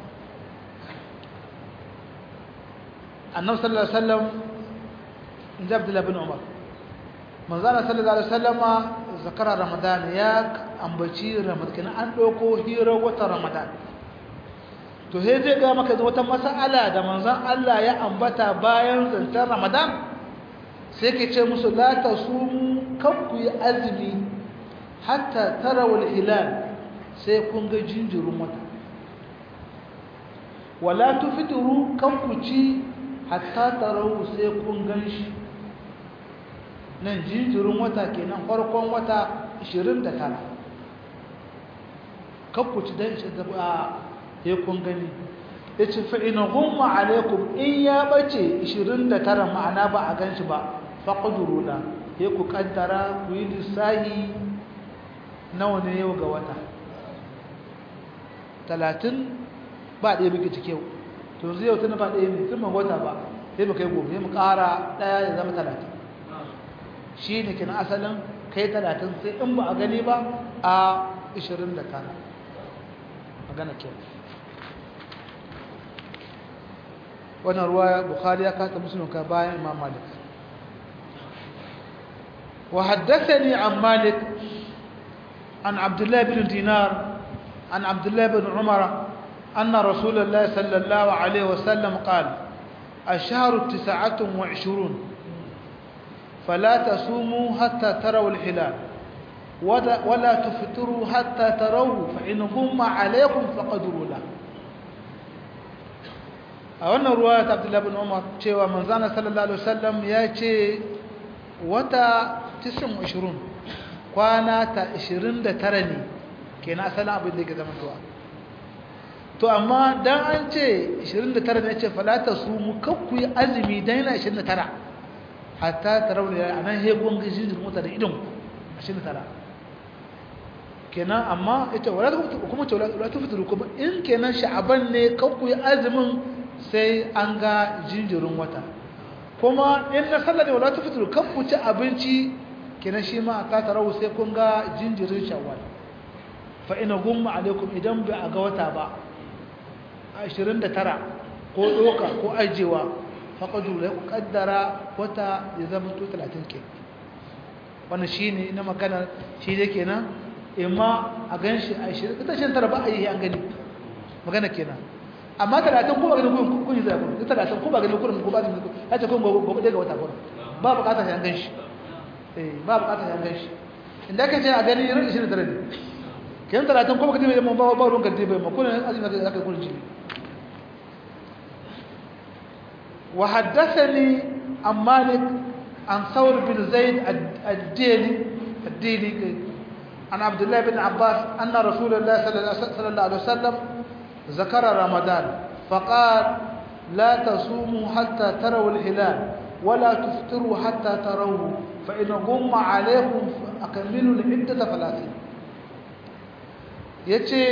annabi sallallahu alaihi wasallam inda Abdullah bin Umar manzana sallallahu alaihi wasallama zakara ramadan ya ambaci ramadan an dauko hirar wata ramadan to sai zai ga maka wata mas'ala da manzon Allah ya ambata bayan zantar ramadan sai ke ce musu la tasumu kanku yi azumi hatta tarawul hilal sai kun ga jinjirin wata wala tufituru kanku ci hatta tarawu sai kun ganshi nan jinjirin wata kenan farkon wata ishirin da tara kanku ci dan shi da sai kun gani yace fa in humma alaikum in ya bace ishirin da tara ma'ana ba a ganshi ba faqduru la sai ku kaddara ku yi lissahi nawa ne yau ga wata talatin ba ɗaya muke cike to yanzu yau tana ba ɗaya ne tun man wata ba sai mu kai gobe sai mu ƙara ɗaya ya zama talatin shi ne kina asalin kai talatin sai in ba a gani ba a ishirin da tara magana ke wannan ruwa bukhari ya kata musulun ka bayan imam malik wa haddathani an malik an abdullah bin dinar عن عبد الله بن عمر أن رسول الله صلى الله عليه وسلم قال الشهر تسعة وعشرون fala tasumu hatta tarawu al-hilal wala tuftiru hatta tarawu fa in gumma alaykum faqadru la a wannan ruwaya ta Abdullah ibn Umar cewa manzana sallallahu alaihi wasallam ya ce wata tis'in wa ishirun kwana ta ishirin da tara ne kenan asalin abin da yake zama tuwa to amma dan an ce ishirin da tara ne ce falata su mu kakku yi azumi dan yana ishirin da tara hatta tarawli anan he gon gaji da mota da idon ishirin da tara kenan amma ita wala kuma ce wala tuftiru kuma in kenan sha'aban ne kakku yi azumin sai an ga jinjirin wata kuma in na sallar da wala tuftiru kakku ci abinci kenan shi ma ta tarawu sai kun ga jinjirin shawwal fa ina gumma alaikum idan ba a ga wata ba ashirin da tara ko doka ko ajewa faqadu la qaddara wata ya zama to talatin ke wannan shine ina magana shi dai kenan imma a ganshi ashirin ta shan tara ba a yi an gani magana kenan amma talatin ko ba gani kun kun yi zai kun talatin ko ba gani kun ko ba gani ya ce kun gobe daga wata kun ba bukatar an ganshi eh ba bukatar an ganshi inda kace a gani irin ishirin da tara ne kenan talatin ko ba gani ba ba ba ruwan gadi ba ma kun azumi da zaka kun ji wa haddathani an Malik an Thawr bin Zaid ad-Dili ad-Dili an Abdullah bin Abbas anna Rasulullah sallallahu alaihi wasallam ذكر رمضان فقال لا تصوموا حتى تروا الهلال ولا تفطروا حتى تروه فإن غم عليكم أكملوا العدة ثلاثين yace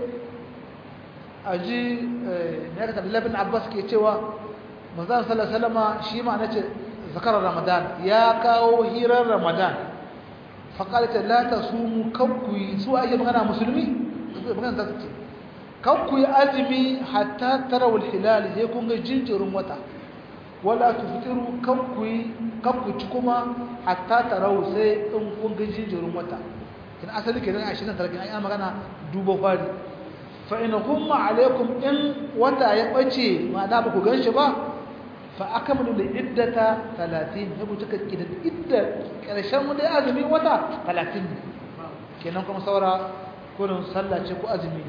aji ne ka Abdullah bin Abbas ke cewa manzon sallallahu alaihi wasallam shi ma nace zakara ramadan ya kawo hirar ramadan faqalat la tasumu kabku su ake magana musulmi magana ta ce kakku yi azumi hatta tarawul hilal sai kun ga jinjirin wata wala tuftiru kakku yi kakku ci kuma hatta tarawu sai in kun ga jinjirin wata kin asali kenan ashirin da tara ai magana dubo fari fa in humma alaikum in wata ya bace ma'ana ba ku ganshi ba fa akamilu li iddata talatin sai ku tuka kidan idda karshen mu da azumi wata talatin kenan kuma saura kullun sallah ce ku azumi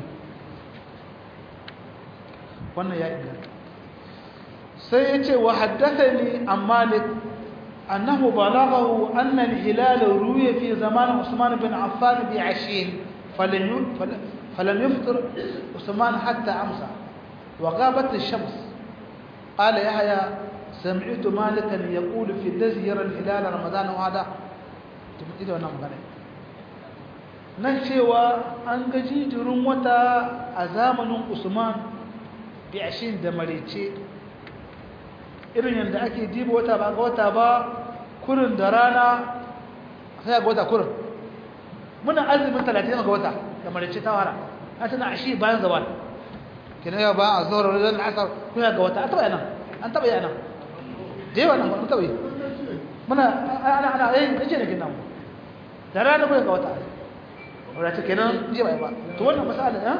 wannan ya inganta sai yace wa haddathani an Malik annahu balaghahu anna al-hilal ruya fi zaman Usman bin Affan bi ashin falam falam yafṭir Usman hatta amsa wa ghabat ash-shams qala Yahya sami'tu Malikan yaqulu fi الذي يرى الهلال رمضان وهذا tabbata wannan magana nan cewa an ga jijirin wata a zamanin Usman biyashin da marice irin yadda ake diba wata ba ga wata ba kurin da rana sai ga wata kurin muna azumin talatin ga wata da marice ta wara an tana ashi bayan zawal kina ya ba a zuwa ran asar kuna ga wata an taba yana an taba yana da yawa nan mun taba yi muna ana ana eh kace ne kinan da rana kuna ga wata wanda take nan je ba to wannan masala eh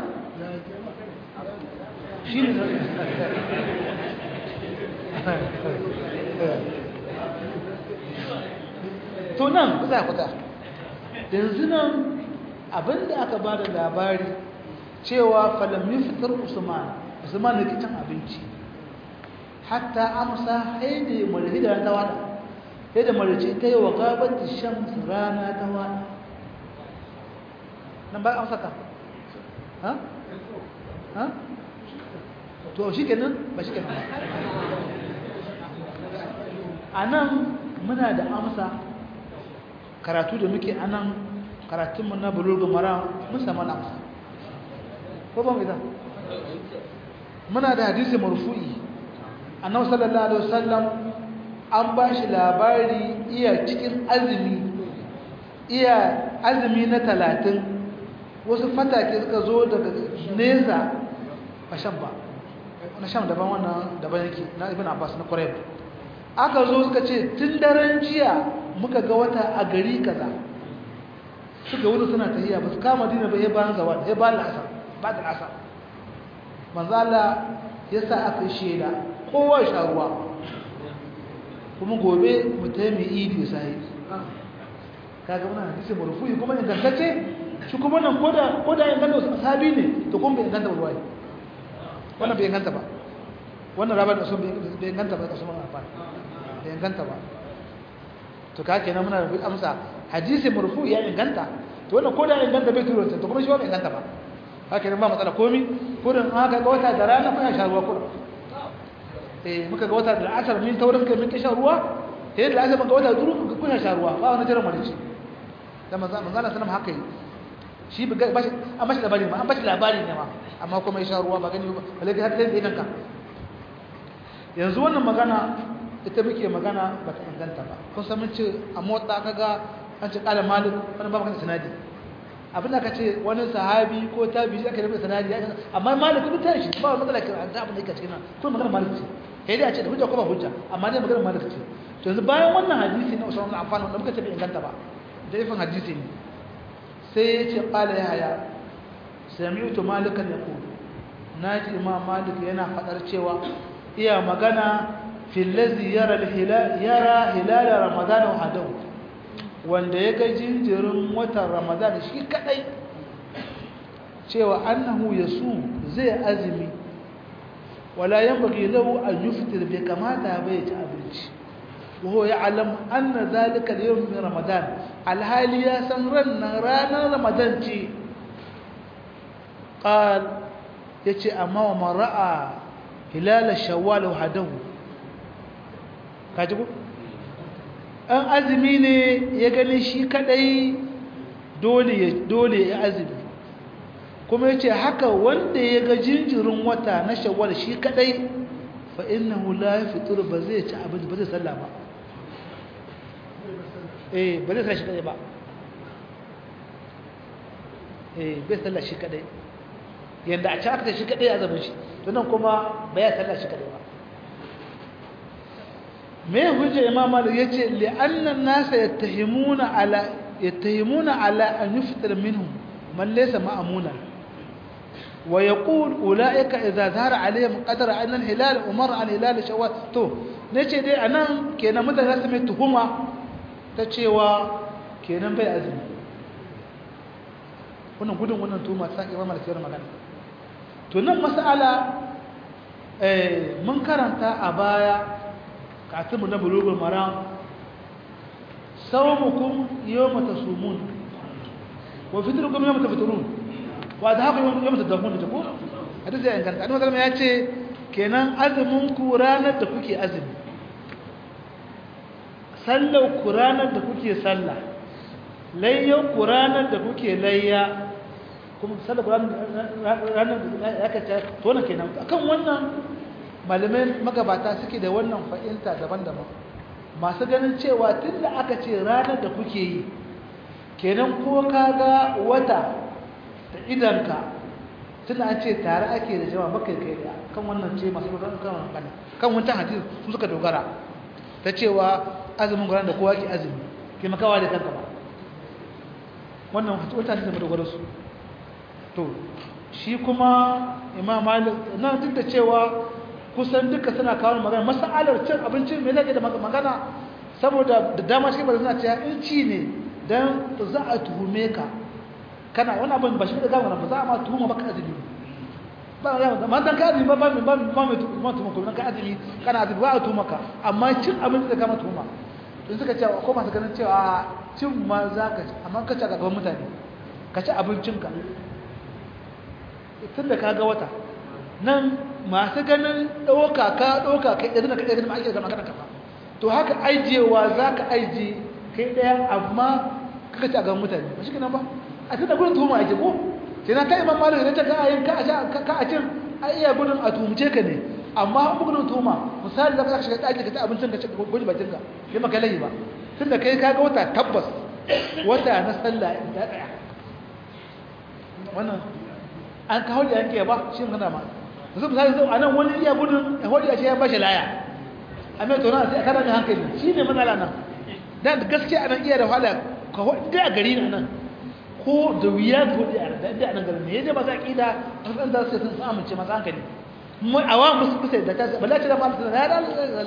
shi ne to nan ba za ku ta yanzu nan abinda aka ba da labari cewa falam yuftar usman usman ne cin abinci hatta amsa haida mulhida ta wada haida mulci ta yi wa gabati shams rana ta wada nan ba amsa ka ha ha to shi kenan ba shi kenan a nan muna da amsa karatu da muke a nan karatunmu na bulugul maram mun samu amsa ko ba mu idan muna da hadisi marfu'i annabi sallallahu alaihi wasallam an ba shi labari iya cikin azumi iya azumi na talatin wasu fatake suka zo daga nesa a shan ba na sham daban wannan daban yake na ibn abbas na qurayb aka zo suka ce tun daren jiya muka ga wata a gari kaza suka wuri suna tahiyya ba su kama dina ba ya bayan zawal ya bayan asar ba da asar manzo Allah ya sa aka shela kowa sha ruwa kuma gobe mu ta yi idi sai kaga muna hadisi marfu'i kuma ingantacce shi kuma nan koda koda inganta sahabi ne to kuma bai inganta ba wai wannan bai inganta ba wannan rabar da sun bai inganta ba kasu mana fara bai inganta ba to ka kenan muna da amsa hadisi marfu'i ya inganta to wannan koda inganta bai turo to kuma shi ba bai inganta ba haka ne ba matsala komi kurin haka ga wata da rana kuna sha ruwa kurin eh muka ga wata da asar min taurin kai min kisha ruwa sai da asar ga wata duru kuna sha ruwa ba wani jiran marici da manzo manzo Allah sallallahu haka yi shi ba shi an bashi labari ma an bashi labari ne ma amma kuma ya sha ruwa ba gani ba balle har sai idan ka yanzu wannan magana ita muke magana ba ta inganta ba kun san mun ce a motsa kaga an ce kala malik wannan ba magana sanadi abin da kace wani sahabi ko tabi'i aka rubuta sanadi amma malik duk tashi ba matsala kan da abin da yake cikin ko magana malik ce sai dai a ce da hujja ko ba hujja amma dai magana malik ce to yanzu bayan wannan hadisi na Usman bin Affan wanda muka ce bai inganta ba da ifin hadisi ne sai ya ce qala ya haya sami'tu malikan yaqul naji imam malik yana fadar cewa iya magana fil ladzi yara al-hilal yara hilal ramadan wahdahu wanda ya ga jinjirin watan ramadan shi kadai cewa annahu yasu zai azumi wala yanbaghi lahu an yuftir bi kamata bai ci abinci وهو يعلم أن ذلك اليوم من رمضان الحال يا سمرن رانا رمضان تي قال يتي أما وما رأى هلال الشوال وحده كاتبه أن أزميني يغني شي كدai dole dole ya azumi kuma yace haka wanda ya ga jinjirin wata na shawwal shi kadai fa innahu la yaftur ba zai ci abinci ba zai sallah ba eh ba zai sallah shi kadai ba eh bai sallah shi kadai yanda a ci aka shi kadai a zaman shi to nan kuma ba ya sallah shi kadai ba me hujja imam malik yace li anna an-nas yattahimuna ala yattahimuna ala an yuftar minhum man laysa ma'muna wa yaqul ulaika idha zahara alayhim qadara an al-hilal umar an hilal shawwal to nace dai anan kenan mutane su mai tuhuma ta cewa kenan bai azumi wannan gudun wannan tuhuma ta imam malik yana magana to nan mas'ala eh mun karanta a baya katibu na bulugul maram sawmukum yawma tasumun wa fitrukum yawma tafturun wa dhahabu yawma tadhakun ta ko hadisi ya inganta annabi sallallahu ya ce kenan azumin ku ranar da kuke azumi sallar ku ranar da kuke sallah layyan ku ranar da kuke layya kuma sallar ku ranar da aka ce to wannan kenan akan wannan malamai magabata suke da wannan fa'inta daban-daban masu ganin cewa tun da aka ce ranar da kuke yi kenan ko ka ga wata da idanka tun da an ce tare ake da jama'a baka kai da kan wannan ce masu dogara kan wannan kan wancan hadisi su suka dogara ta cewa azumin guran da kowa ke azumi ke makawa da kanka ba wannan wata hadisi da dogara su to shi kuma imam malik nan duk da cewa kusan duka suna kawo magana masalar cin abincin me zai da magana saboda da dama shi ba suna cewa in ci ne dan za a tuhume ka kana wani abin ba shi da gama ba za a ma tuhuma baka azumi ba ya ma dan ka azumi ba ba ba ba mai tuhuma tuhuma ko dan ka azumi kana azumi ba a tuhuma ka amma cin abinci da kama tuhuma to suka cewa ko masu ganin cewa cin ma za ka ci amma ka ci a gaban mutane ka ci abincinka tunda ka ga wata nan masu ganin ɗauka ka ɗauka kai ɗaya zina kai ɗaya zina ake da magana kafa to haka aijewa za ka aije kai ɗaya amma kaka ci a gaban mutane ba shi kenan ba a tunda gudun tuhuma ake ko kenan ka imam malik idan ta ka ayin ka a cin a iya gudun a tuhumce ka ne amma an gudun tuhuma misali za ka shiga ɗaki ka ci abincin ka ci gwaji bakin ka kai maka layi ba tunda kai ka ga wata tabbas wata na sallah ya tsaya wannan an kawo da yanke ba shi magana ma yanzu misali zai a nan wani iya gudun yahudi a ce ya bashi laya a mai tsoron sai a kada mai hankali shi ne matsala nan dan gaskiya a nan iya da wahala ka hudu a gari na nan ko da wuya ka hudu a nan da nan garin ne yadda masu aƙida a san da su sun amince masu hankali mu awa musu kusa da ta balla ce da mal ya da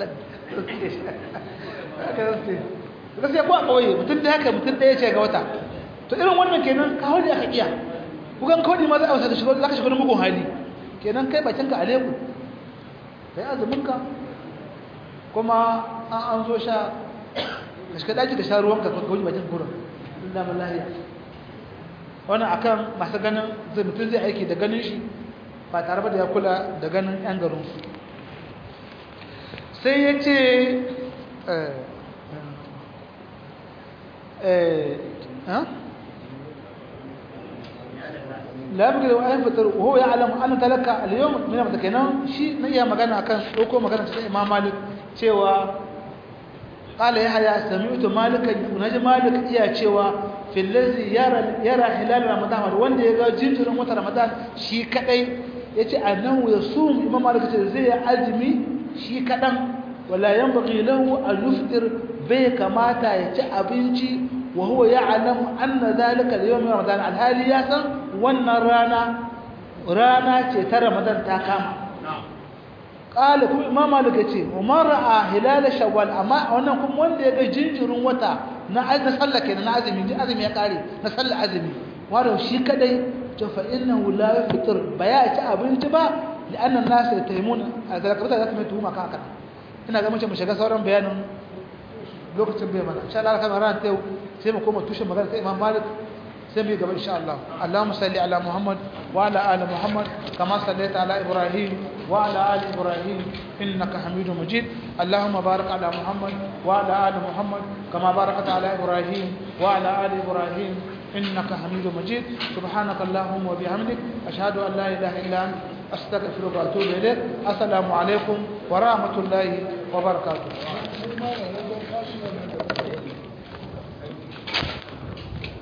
gaskiya ko a kauye mutum da haka mutum ɗaya ce ga wata to irin wannan kenan ka hodi aka iya kugan kodi ma za a wasa da shigo zaka shigo mugun hali kenan kai bakin ka aleku kai azumin ka kuma an an zo sha ka shiga daki ka sha ruwan ka ka goji bakin gurin inda wallahi wannan akan masu ganin zai mutum zai aiki da ganin shi ba tare da ya kula da ganin yan garin su sai ya ce eh eh ha لا يبقى لو أين فتر وهو يعلم أن تلك اليوم من متكنا شيء نيجي مكان أكان أوكو مكان إمام مالك شوا قال يحيى سمعت مالك ونجى مالك يا شوا في الذي يرى يرى هلال رمضان وند يجا جنت رمضان شيء كأي يجي أنه يصوم إمام مالك زي أزمي شيء كدم ولا ينبغي له أن يفطر بك ماتا يجي أبنتي وهو يعلم أن ذلك اليوم من رمضان الهالي ياسم wannan rana rana ce ta Ramadan ta kama qala kuma imam malik ce umar ra'a hilal shawwal amma wannan kuma wanda ya ga jinjirin wata na azumi sallah kenan na azumi ji azumi ya kare na sallah azumi wanda shi kadai to fa innahu la yafṭir baya ci abinci ba li'anna an-nas yatahimuna azalakata za ta mai tuhuma kan haka ina ga mun ce mu shiga sauran bayanin lokacin bai mana insha Allah kan ran ta sai mu koma tushen magana ta imam malik سمي قبل إن شاء الله اللهم صل على محمد وعلى آل محمد كما صليت على إبراهيم وعلى آل إبراهيم إنك حميد مجيد اللهم بارك على محمد وعلى آل محمد كما باركت على إبراهيم وعلى آل إبراهيم إنك حميد مجيد سبحانك اللهم وبحمدك أشهد أن لا إله إلا أنت أستغفرك وأتوب إليك السلام عليكم ورحمة الله وبركاته